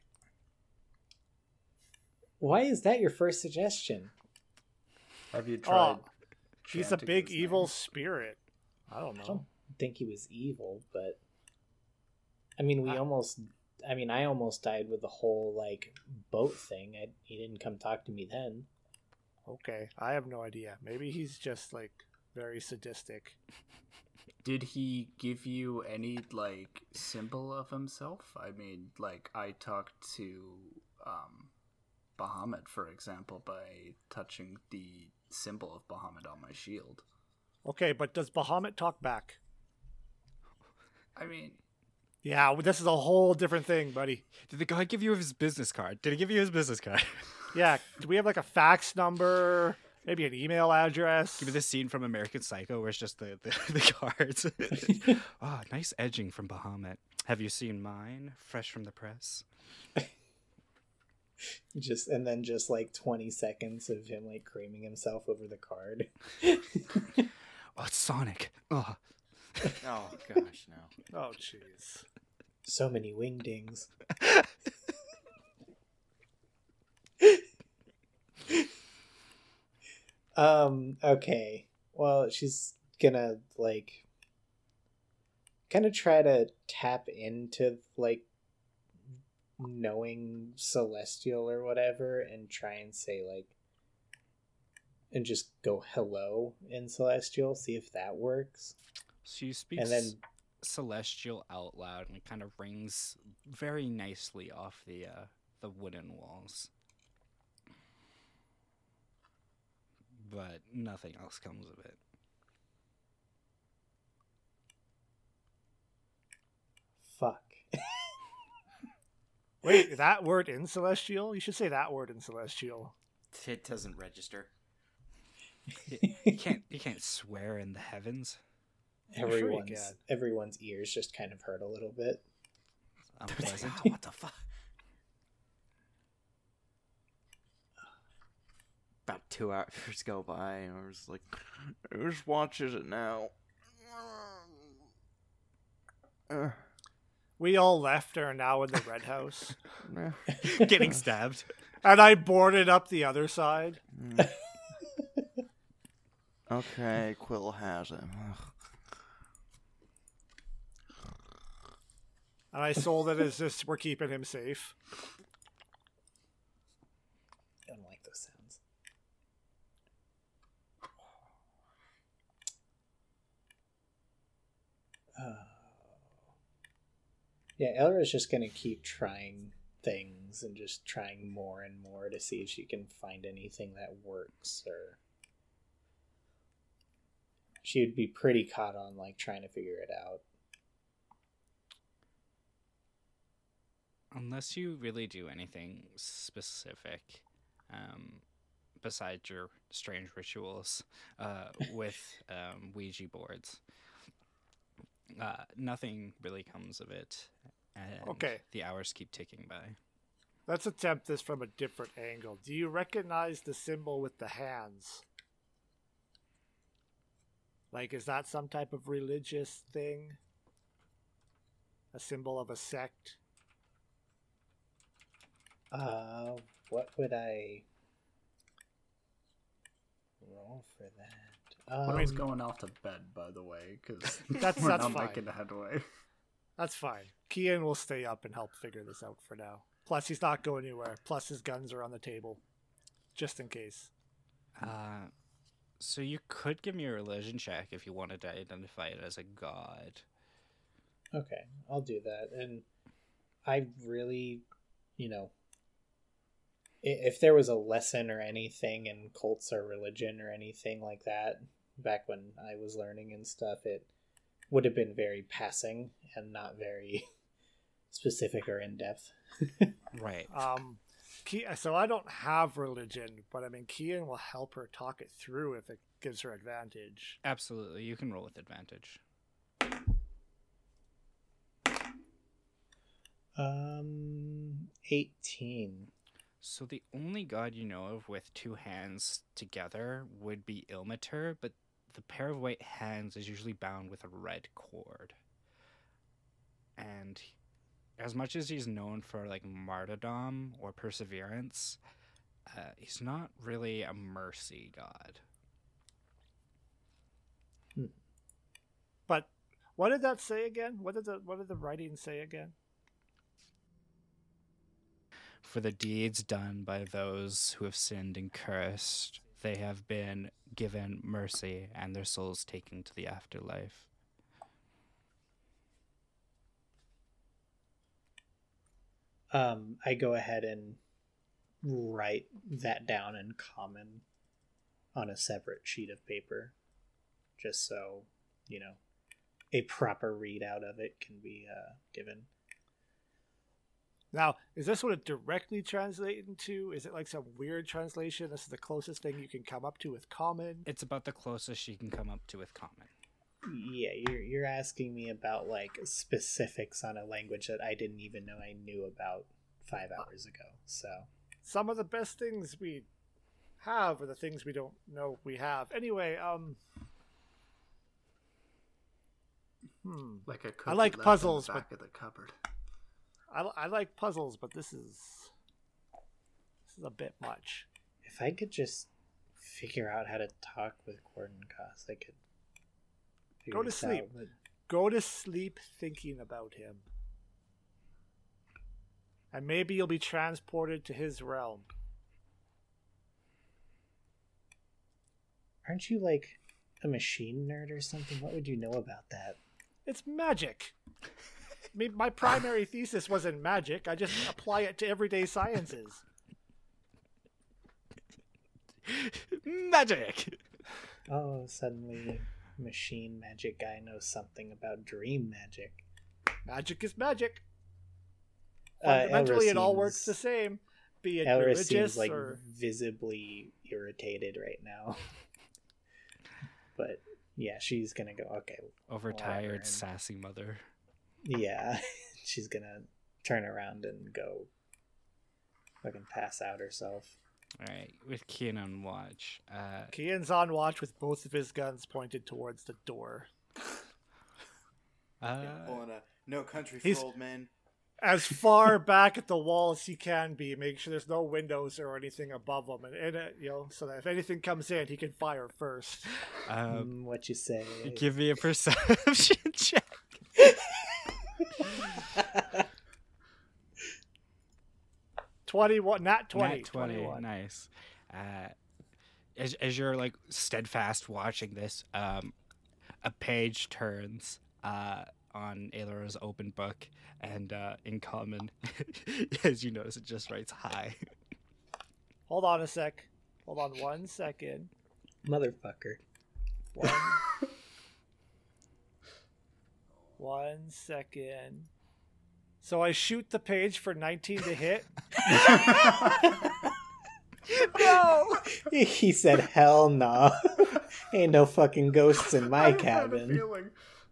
[SPEAKER 4] Why is that your first suggestion?
[SPEAKER 5] Have you tried?
[SPEAKER 3] Oh, he's a
[SPEAKER 5] chanting
[SPEAKER 3] big
[SPEAKER 5] his
[SPEAKER 3] evil
[SPEAKER 5] name?
[SPEAKER 3] spirit. I don't
[SPEAKER 4] I
[SPEAKER 3] know.
[SPEAKER 4] don't think he was evil, but I mean, we
[SPEAKER 3] I-
[SPEAKER 4] almost. I mean, I almost died with the whole like boat thing. I, he didn't come talk to me then.
[SPEAKER 3] Okay, I have no idea. Maybe he's just like very sadistic.
[SPEAKER 5] Did he give you any like symbol of himself? I mean, like I talked to um, Bahamut, for example, by touching the symbol of Bahamut on my shield.
[SPEAKER 3] Okay, but does Bahamut talk back?
[SPEAKER 5] I mean,
[SPEAKER 3] Yeah, well, this is a whole different thing, buddy.
[SPEAKER 1] Did the guy give you his business card? Did he give you his business card?
[SPEAKER 3] Yeah, do we have like a fax number? Maybe an email address?
[SPEAKER 1] Give me this scene from American Psycho where it's just the, the, the cards. Ah, nice edging from Bahamut. Have you seen mine? Fresh from the press.
[SPEAKER 4] Just and then just like twenty seconds of him like creaming himself over the card.
[SPEAKER 1] Oh, it's Sonic. Oh.
[SPEAKER 2] Oh gosh, no.
[SPEAKER 3] Oh, jeez.
[SPEAKER 4] So many wingdings. um. Okay. Well, she's gonna like kind of try to tap into like knowing Celestial or whatever, and try and say like, and just go hello in Celestial. See if that works.
[SPEAKER 1] She speaks
[SPEAKER 4] And then
[SPEAKER 1] celestial out loud, and it kind of rings very nicely off the uh, the wooden walls. But nothing else comes of it.
[SPEAKER 4] fuck.
[SPEAKER 3] Wait, that word in Celestial? You should say that word in Celestial.
[SPEAKER 2] It doesn't register.
[SPEAKER 1] You can't you can't swear in the heavens.
[SPEAKER 3] I'm sure you
[SPEAKER 4] Everyone's
[SPEAKER 3] can.
[SPEAKER 4] everyone's ears just kind of hurt a little bit.
[SPEAKER 1] It's unpleasant.
[SPEAKER 2] What the fuck? About two hours go by, and I was like, "Who's watches it now?" Uh,
[SPEAKER 3] We all left and are now in the red house.
[SPEAKER 2] nah.
[SPEAKER 1] Getting stabbed.
[SPEAKER 3] And I boarded up the other side.
[SPEAKER 2] Mm. Okay, Quill has him. Ugh.
[SPEAKER 3] And I sold it as just we're keeping him safe.
[SPEAKER 4] I don't like those sounds. Oh. Yeah, Elra's just gonna keep trying things and just trying more and more to see if she can find anything that works, or she would be pretty caught on like trying to figure it out.
[SPEAKER 1] Unless you really do anything specific, um, besides your strange rituals uh, with um, Ouija boards, uh, nothing really comes of it. And
[SPEAKER 3] Okay.
[SPEAKER 1] the hours keep ticking by.
[SPEAKER 3] Let's attempt this from a different angle. Do you recognize the symbol with the hands? Like, is that some type of religious thing? A symbol of a sect?
[SPEAKER 4] Uh, what would I roll for that? Um,
[SPEAKER 5] Will's going off to bed, by the way, because
[SPEAKER 3] That's-
[SPEAKER 5] we're
[SPEAKER 3] that's
[SPEAKER 5] not
[SPEAKER 3] fine.
[SPEAKER 5] making headway.
[SPEAKER 3] That's fine. Kian will stay up and help figure this out for now. Plus, he's not going anywhere. Plus, his guns are on the table. Just in case.
[SPEAKER 1] Uh, so you could give me a religion check if you wanted to identify it as a god.
[SPEAKER 4] Okay, I'll do that. And I really, you know, i- if there was a lesson or anything in cults or religion or anything like that back when I was learning and stuff, it would have been very passing and not very specific or in depth.
[SPEAKER 1] Right.
[SPEAKER 3] Um, Ki- so I don't have religion, but I mean, Kian will help her talk it through if it gives her advantage.
[SPEAKER 1] Absolutely. You can roll with advantage.
[SPEAKER 4] Um, eighteen.
[SPEAKER 1] So the only god you know of with two hands together would be Ilmater, but the pair of white hands is usually bound with a red cord. And as much as he's known for like martyrdom or perseverance, uh, he's not really a mercy god.
[SPEAKER 3] But what did that say again? What did the what did the writing say again?
[SPEAKER 1] For the deeds done by those who have sinned and cursed, they have been given mercy and their souls taken to the afterlife.
[SPEAKER 4] Um, I go ahead and write that down in common on a separate sheet of paper, just so, you know, a proper readout of it can be uh, given.
[SPEAKER 3] Now, is this what it directly translates into? Is it like some weird translation? This is the closest thing you can come up to with common?
[SPEAKER 1] It's about the closest you can come up to with common.
[SPEAKER 4] Yeah, you're you're asking me about like specifics on a language that I didn't even know I knew about five hours ago. So
[SPEAKER 3] Some of the best things we have are the things we don't know we have. Anyway, um... Hmm.
[SPEAKER 5] Like a
[SPEAKER 3] I
[SPEAKER 5] cookie
[SPEAKER 3] like
[SPEAKER 5] left
[SPEAKER 3] puzzles,
[SPEAKER 5] in the back of the cupboard.
[SPEAKER 3] I, I like puzzles, but this is... This is a bit much.
[SPEAKER 4] if I could just figure out how to talk with Gordon Cost, I could figure
[SPEAKER 3] Go to
[SPEAKER 4] this
[SPEAKER 3] sleep.
[SPEAKER 4] out, but
[SPEAKER 3] Go to sleep thinking about him. And maybe you'll be transported to his realm.
[SPEAKER 4] aren't you like a machine nerd or something? What would you know about that?
[SPEAKER 3] It's magic. I mean, my primary thesis wasn't magic. I just apply it to everyday sciences.
[SPEAKER 1] Magic!
[SPEAKER 4] Oh, suddenly machine magic guy knows something about dream magic.
[SPEAKER 3] Magic is magic.
[SPEAKER 4] Uh,
[SPEAKER 3] Fundamentally,
[SPEAKER 4] Elra
[SPEAKER 3] it all
[SPEAKER 4] seems-
[SPEAKER 3] works the same. Be it
[SPEAKER 4] Elra
[SPEAKER 3] religious
[SPEAKER 4] seems like
[SPEAKER 3] or...
[SPEAKER 4] visibly irritated right now. But yeah, she's gonna go, okay,
[SPEAKER 1] Overtired,
[SPEAKER 4] Whatever.
[SPEAKER 1] sassy mother.
[SPEAKER 4] yeah. She's gonna turn around and go fucking pass out herself.
[SPEAKER 1] All right, with Kian on watch. Uh,
[SPEAKER 3] Kian's on watch with both of his guns pointed towards the door.
[SPEAKER 1] uh,
[SPEAKER 2] Pulling a no country for
[SPEAKER 3] He's-
[SPEAKER 2] old men.
[SPEAKER 3] As far back at the wall as he can be, make sure there's no windows or anything above him, and, and uh, you know, so that if anything comes in, he can fire first.
[SPEAKER 1] uh,
[SPEAKER 4] Mm, what you say?
[SPEAKER 1] give me a perception check.
[SPEAKER 3] Twenty-one, not twenty,
[SPEAKER 1] Nat twenty,
[SPEAKER 3] twenty-one.
[SPEAKER 1] nice. Uh, as as you're like steadfast watching this, um, a page turns uh on Ailora's open book, and uh, in common, as you notice, it just writes hi.
[SPEAKER 3] Hold on a sec. Hold on one second.
[SPEAKER 4] Motherfucker.
[SPEAKER 3] One, one second. So I shoot the page for nineteen to hit.
[SPEAKER 1] No.
[SPEAKER 4] He said, "Hell no, ain't no fucking ghosts in my
[SPEAKER 5] I had a
[SPEAKER 4] cabin."
[SPEAKER 5] feeling.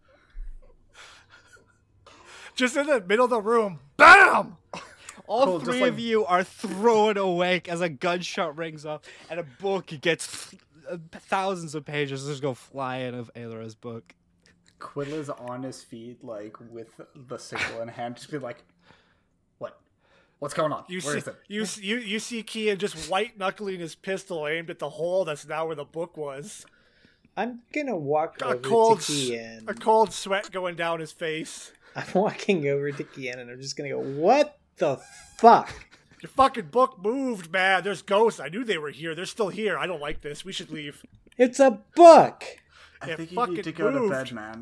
[SPEAKER 3] Just in the middle of the room. BAM!
[SPEAKER 1] All
[SPEAKER 5] Cool, just
[SPEAKER 1] three
[SPEAKER 5] like-
[SPEAKER 1] of you are thrown awake as a gunshot rings off, and a book gets uh, thousands of pages just go flying of Ailora's book.
[SPEAKER 5] Quill is on his feet, like with the sickle in hand, just be like, "What? What's going on?
[SPEAKER 3] You
[SPEAKER 5] Where
[SPEAKER 3] see,
[SPEAKER 5] is it?"
[SPEAKER 3] you, s- you, you see Kian just white knuckling his pistol aimed at the hole that's now where the book was.
[SPEAKER 4] I'm gonna walk
[SPEAKER 3] A
[SPEAKER 4] over
[SPEAKER 3] cold,
[SPEAKER 4] to
[SPEAKER 3] s-
[SPEAKER 4] Kian.
[SPEAKER 3] a cold sweat going down his face.
[SPEAKER 4] I'm walking over to Kian and I'm just gonna go, "What the fuck?"
[SPEAKER 3] Your fucking book moved, man. There's ghosts. I knew they were here. They're still here. I don't like this. We should leave.
[SPEAKER 4] It's a book.
[SPEAKER 5] I
[SPEAKER 3] It
[SPEAKER 5] think you
[SPEAKER 3] fucking
[SPEAKER 5] need to go
[SPEAKER 3] moved.
[SPEAKER 5] to bed, man.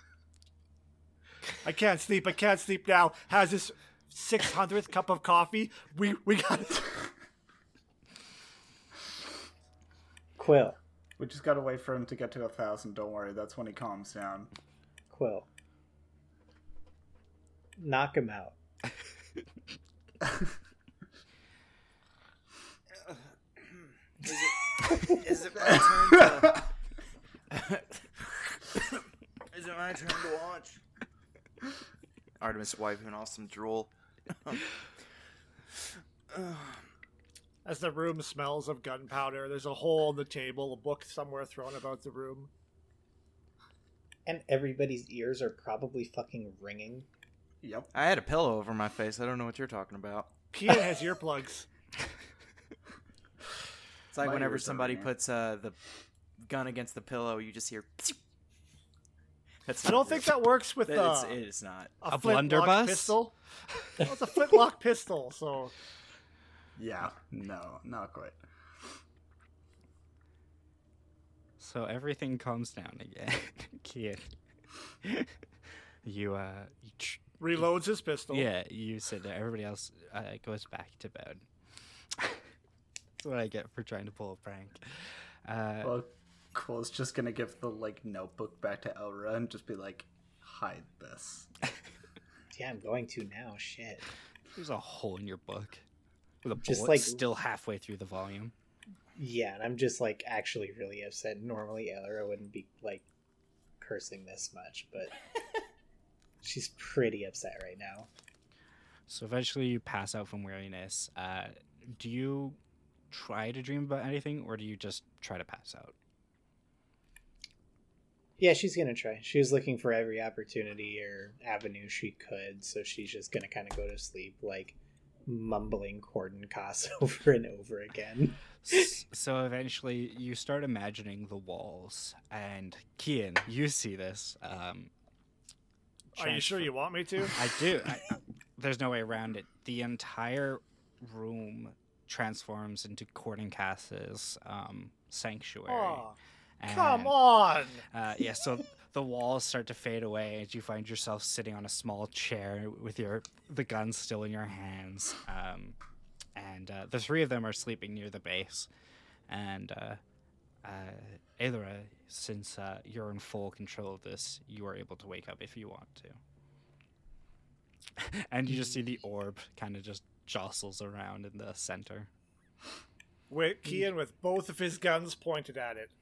[SPEAKER 3] I can't sleep. I can't sleep now. Has this six hundredth cup of coffee? We we got it.
[SPEAKER 4] Quill,
[SPEAKER 5] We just gotta wait for him to get to a thousand. Don't worry, that's when he calms down.
[SPEAKER 4] Quill, knock him out.
[SPEAKER 2] Is it, is it my turn to... Is it my turn to watch? Artemis wiping off some drool.
[SPEAKER 3] As the room smells of gunpowder, there's a hole in the table, a book somewhere thrown about the room.
[SPEAKER 4] And everybody's ears are probably fucking ringing.
[SPEAKER 5] Yep.
[SPEAKER 2] I had a pillow over my face. I don't know what you're talking about.
[SPEAKER 3] Kian has earplugs.
[SPEAKER 2] It's like
[SPEAKER 5] My
[SPEAKER 2] whenever
[SPEAKER 5] ears are
[SPEAKER 2] somebody
[SPEAKER 5] ringing.
[SPEAKER 2] puts uh, the gun against the pillow, you just hear... That's
[SPEAKER 3] I don't think that works with
[SPEAKER 2] That-
[SPEAKER 3] uh,
[SPEAKER 2] it's, it's not.
[SPEAKER 3] a,
[SPEAKER 1] A
[SPEAKER 3] flintlock
[SPEAKER 1] blunderbuss?
[SPEAKER 3] pistol. Well, it's a flintlock pistol, so
[SPEAKER 5] Yeah. No, not quite.
[SPEAKER 1] So everything calms down again. Kian, you uh, you tr-
[SPEAKER 3] reloads his pistol.
[SPEAKER 1] yeah, you sit there. Everybody else uh, goes back to bed. That's what I get for trying to pull a prank. Uh,
[SPEAKER 5] Well, Quill's just gonna give the like notebook back to Elra and just be like, "Hide this."
[SPEAKER 4] Yeah, I'm going to now. Shit.
[SPEAKER 1] there's a hole in your book with a
[SPEAKER 4] Just
[SPEAKER 1] bullet
[SPEAKER 4] like-
[SPEAKER 1] still halfway through the volume.
[SPEAKER 4] Yeah, and I'm just like actually really upset. Normally, Elra wouldn't be like cursing this much, but she's pretty upset right now.
[SPEAKER 1] So eventually you pass out from weariness. Uh, do you try to dream about anything, or do you just try to pass out?
[SPEAKER 4] Yeah, she's gonna try. She was looking for every opportunity or avenue she could, so she's just gonna kind of go to sleep, like mumbling Corden Koss over and over again.
[SPEAKER 1] S- so eventually you start imagining the walls, and Kian, you see this. Um,
[SPEAKER 3] Are you sure
[SPEAKER 1] transfer-
[SPEAKER 3] you want me to?
[SPEAKER 1] I do. I, I- there's no way around it. The entire room transforms into Corden Cass's um, sanctuary.
[SPEAKER 3] Aw,
[SPEAKER 1] and,
[SPEAKER 3] come on!
[SPEAKER 1] Uh, yeah, so the walls start to fade away as you find yourself sitting on a small chair with your the gun still in your hands. Um, and uh, the three of them are sleeping near the base. And uh, uh, Aelora, since uh, you're in full control of this, you are able to wake up if you want to. And you just see the orb kind of just jostles around in the center.
[SPEAKER 3] With Kian with both of his guns pointed at it.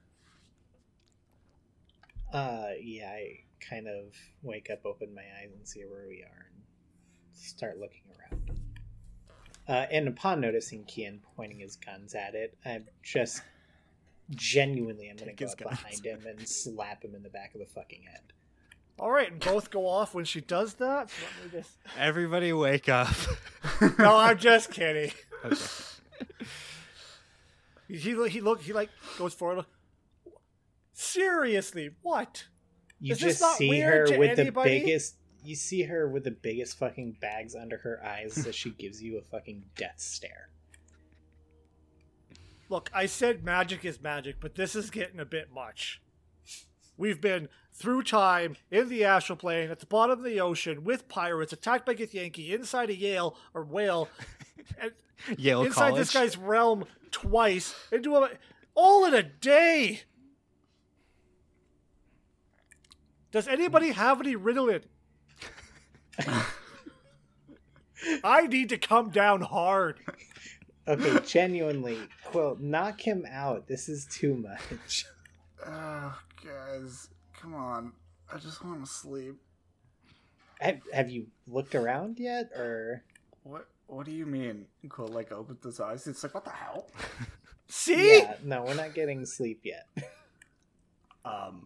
[SPEAKER 4] Uh, yeah, I kind of wake up, open my eyes, and see where we are, and start looking around. Uh, and upon noticing Kian pointing his guns at it, I'm just genuinely I'm going to
[SPEAKER 1] Take
[SPEAKER 4] go
[SPEAKER 1] his
[SPEAKER 4] up
[SPEAKER 1] guns.
[SPEAKER 4] behind him and slap him in the back of the fucking head.
[SPEAKER 3] All right, and both go off when she does that. So let me just...
[SPEAKER 1] Everybody wake up.
[SPEAKER 3] No, I'm just kidding.
[SPEAKER 1] Okay.
[SPEAKER 3] He he look he like goes forward. Seriously, what?
[SPEAKER 4] You
[SPEAKER 3] Is this
[SPEAKER 4] just
[SPEAKER 3] not
[SPEAKER 4] see her
[SPEAKER 3] weird to
[SPEAKER 4] with
[SPEAKER 3] anybody?
[SPEAKER 4] the biggest. You see her with the biggest fucking bags under her eyes as she gives you a fucking death stare.
[SPEAKER 3] Look, I said magic is magic, but this is getting a bit much. We've been through time, in the astral plane, at the bottom of the ocean, with pirates, attacked by Githyanki, inside a Yale or whale, and
[SPEAKER 1] Yale
[SPEAKER 3] inside
[SPEAKER 1] College.
[SPEAKER 3] this guy's realm twice, into a, all in a day. Does anybody have any Ritalin? I need to come down hard.
[SPEAKER 4] Okay, genuinely, Quill, knock him out. This is too much.
[SPEAKER 5] Oh, guys, come on. I just want to sleep.
[SPEAKER 4] Have, have you looked around yet, or
[SPEAKER 5] What What do you mean? Quill, like, opens his eyes. It's like, what the hell?
[SPEAKER 3] See?
[SPEAKER 4] yeah? No, we're not getting sleep yet.
[SPEAKER 5] Um,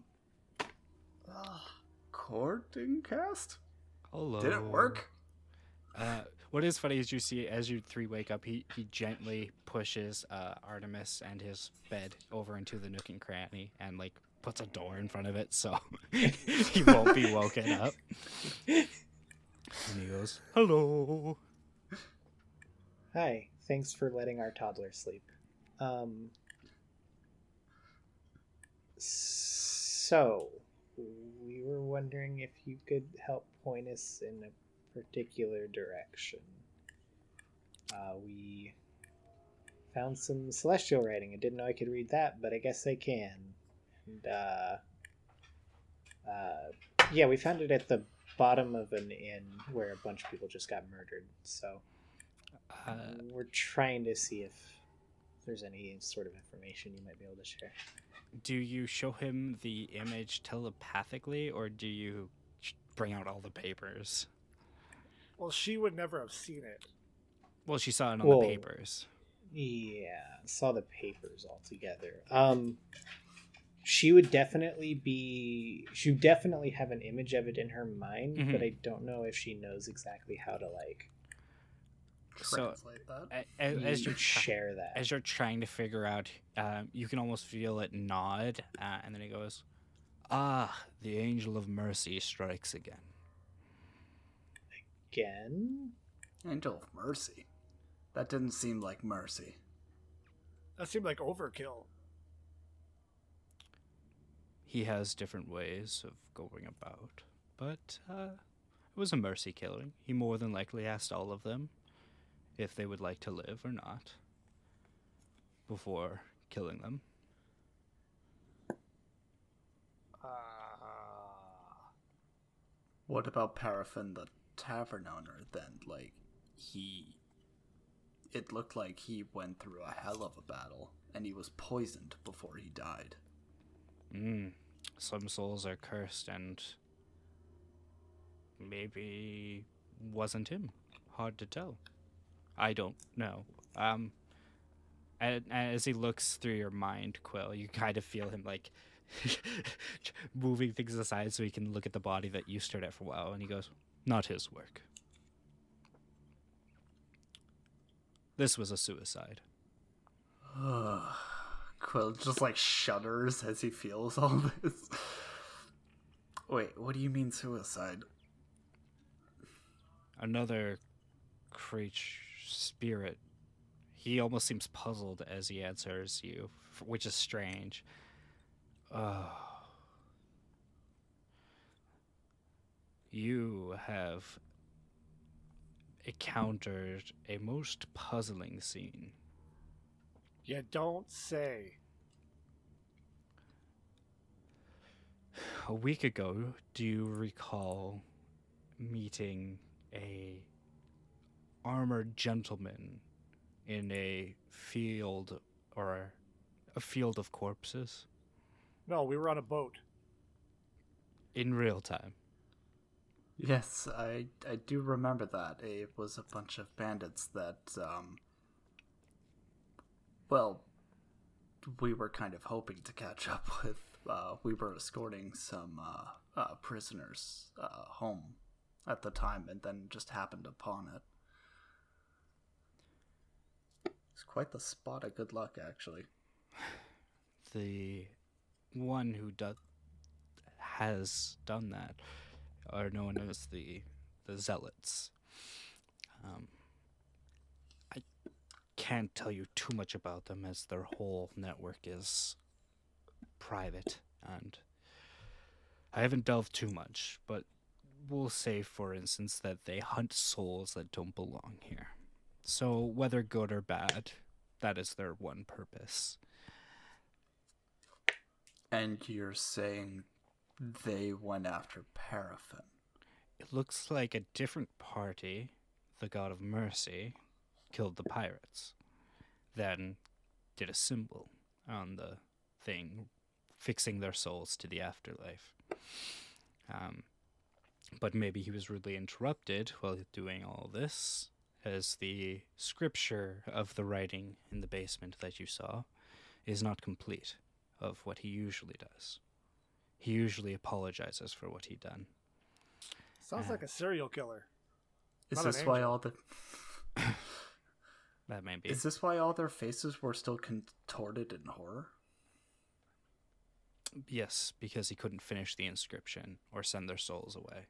[SPEAKER 5] Cord didn't cast?
[SPEAKER 1] Hello.
[SPEAKER 5] Did it work?
[SPEAKER 1] Uh, what is funny is you see as you three wake up, he, he gently pushes uh, Artemis and his bed over into the nook and cranny and like puts a door in front of it so he won't be woken up. And he goes, "Hello."
[SPEAKER 4] Hi, thanks for letting our toddler sleep. Um, so, we were wondering if you could help point us in a particular direction. Uh, we found some celestial writing. I didn't know I could read that, but I guess I can. And, uh, uh, yeah, we found it at the bottom of an inn where a bunch of people just got murdered, so...
[SPEAKER 1] Uh,
[SPEAKER 4] We're trying to see if there's any sort of information you might be able to share.
[SPEAKER 1] do you show him the image telepathically or do you sh- bring out all the papers?
[SPEAKER 3] Well, she would never have seen it.
[SPEAKER 1] Well, she saw it on
[SPEAKER 4] Well,
[SPEAKER 1] the papers.
[SPEAKER 4] Yeah, saw the papers all together. Um, she would definitely be. She would definitely have an image of it in her mind,
[SPEAKER 1] Mhm.
[SPEAKER 4] but I don't know if she knows exactly how to like
[SPEAKER 1] So,
[SPEAKER 5] Translate that.
[SPEAKER 1] a- a- as you're try-
[SPEAKER 4] share that.
[SPEAKER 1] as you're trying to figure out, um, you can almost feel it nod, uh, and then he goes, "Ah, the angel of mercy strikes again."
[SPEAKER 4] Again,
[SPEAKER 5] Angel of Mercy. That didn't seem like mercy.
[SPEAKER 3] That seemed like overkill.
[SPEAKER 1] He has different ways of going about, but uh, it was a mercy killing. He more than likely asked all of them if they would like to live or not before killing them.
[SPEAKER 3] Uh,
[SPEAKER 5] What about Paraffin, the tavern owner, then? Like, he... It looked like he went through a hell of a battle, and he was poisoned before he died.
[SPEAKER 1] Mm. Some souls are cursed, and maybe wasn't him. Hard to tell. I don't know. Um, and, and as he looks through your mind, Quill, you kind of feel him like moving things aside so he can look at the body that you stared at for a while, and he goes, "Not his work. This was a suicide."
[SPEAKER 5] Quill just, like, shudders as he feels all this. Wait, what do you mean suicide?
[SPEAKER 1] Another creature spirit. He almost seems puzzled as he answers you, f- which is strange. Oh. You have encountered a most puzzling scene.
[SPEAKER 3] you don't say.
[SPEAKER 1] A week ago, do you recall meeting a armored gentleman in a field or a field of corpses
[SPEAKER 3] No, we were on a boat.
[SPEAKER 1] in real time?
[SPEAKER 5] Yes, I I do remember that. It was a bunch of bandits that, um, well, we were kind of hoping to catch up with. Uh, we were escorting some uh, uh, prisoners uh, home at the time, and then just happened upon it. It's quite the spot of good luck, actually.
[SPEAKER 1] The one who does has done that are known as the the zealots. Um, I can't tell you too much about them, as their whole network is private, and I haven't delved too much, but we'll say, for instance, that they hunt souls that don't belong here. So whether good or bad, that is their one purpose.
[SPEAKER 5] And you're saying they went after Paraffin?
[SPEAKER 1] It looks like a different party, the God of Mercy, killed the pirates, then did a symbol on the thing, fixing their souls to the afterlife. Um, but maybe he was rudely interrupted while doing all this, as the scripture of the writing in the basement that you saw is not complete of what he usually does. He usually apologizes for what he'd done.
[SPEAKER 3] Sounds
[SPEAKER 1] Uh,
[SPEAKER 3] like a serial killer.
[SPEAKER 5] Is
[SPEAKER 3] Not an
[SPEAKER 5] this why
[SPEAKER 3] angel.
[SPEAKER 5] all the
[SPEAKER 1] That may be.
[SPEAKER 5] is this why all their faces were still contorted in horror?
[SPEAKER 1] Yes, because he couldn't finish the inscription or send their souls away.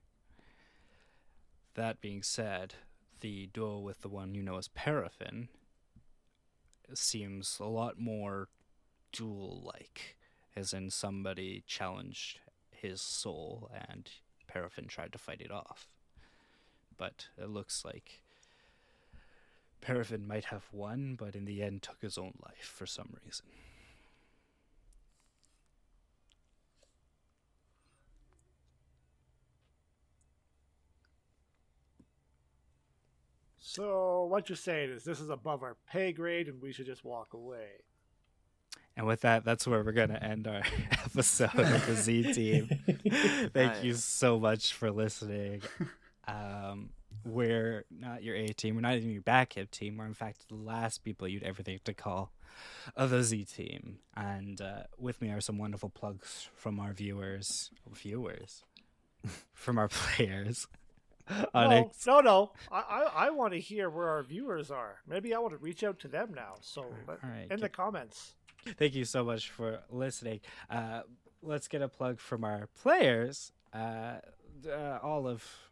[SPEAKER 1] That being said, the duel with the one you know as Paraffin seems a lot more duel-like, as in somebody challenged his soul and Paraffin tried to fight it off. But it looks like Paraffin might have won, but in the end took his own life for some reason.
[SPEAKER 3] So what you're saying is this is above our pay grade and we should just walk away.
[SPEAKER 1] And with that, that's where we're going to end our episode of the Z Team. Thank you
[SPEAKER 2] Nice.
[SPEAKER 1] so much for listening. Um, we're not your A team. We're not even your backup team. We're, in fact, the last people you'd ever think to call of the Z Team. And uh, with me are some wonderful plugs from our viewers. Viewers? From our players.
[SPEAKER 3] No,
[SPEAKER 1] Onyx.
[SPEAKER 3] no, no. I, I, I want to hear where our viewers are. Maybe I want to reach out to them now. So let-
[SPEAKER 1] All right,
[SPEAKER 3] in the
[SPEAKER 1] get-
[SPEAKER 3] comments.
[SPEAKER 1] Thank you so much for listening. Uh, let's get a plug from our players. Uh, uh, Olive.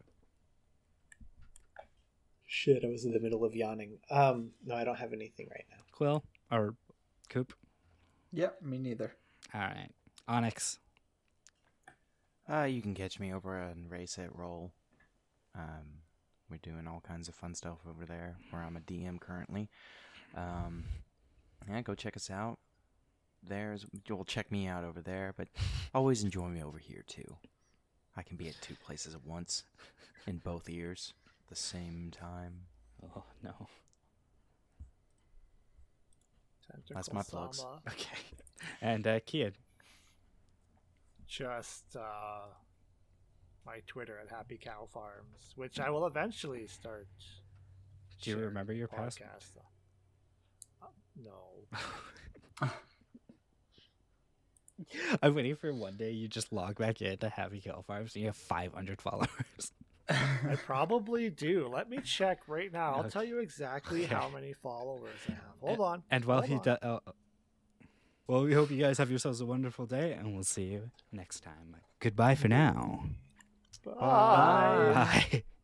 [SPEAKER 4] Shit, I was in the middle of yawning. Um, no, I don't have anything right now.
[SPEAKER 1] Quill, or Coop.
[SPEAKER 5] Yep, me neither.
[SPEAKER 1] All right, Onyx.
[SPEAKER 2] Uh, you can catch me over on Race It Roll. Um, we're doing all kinds of fun stuff over there, where I'm a D M currently. Um, yeah, go check us out. There's, you'll check me out over there, but always enjoy me over here too. I can be at two places at once, in both ears, at the same time.
[SPEAKER 1] Oh no.
[SPEAKER 2] That's my plugs.
[SPEAKER 3] Sama.
[SPEAKER 1] Okay, and uh, Kian.
[SPEAKER 3] Just uh, my Twitter at Happy Cow Farms, which I will eventually start.
[SPEAKER 1] Do you
[SPEAKER 3] sharing
[SPEAKER 1] remember your password?
[SPEAKER 3] podcast. Uh, no.
[SPEAKER 1] I'm waiting for one day you just log back into Happy Cow Farms and you have five hundred followers.
[SPEAKER 3] I probably do. Let me check right now. I'll
[SPEAKER 1] Okay.
[SPEAKER 3] tell you exactly
[SPEAKER 1] Okay.
[SPEAKER 3] how many followers I have. Hold on.
[SPEAKER 1] And while
[SPEAKER 3] Hold
[SPEAKER 1] he
[SPEAKER 3] on.
[SPEAKER 1] does, uh, well, we hope you guys have yourselves a wonderful day, and we'll see you next time. Goodbye for now.
[SPEAKER 3] Bye.
[SPEAKER 1] Bye.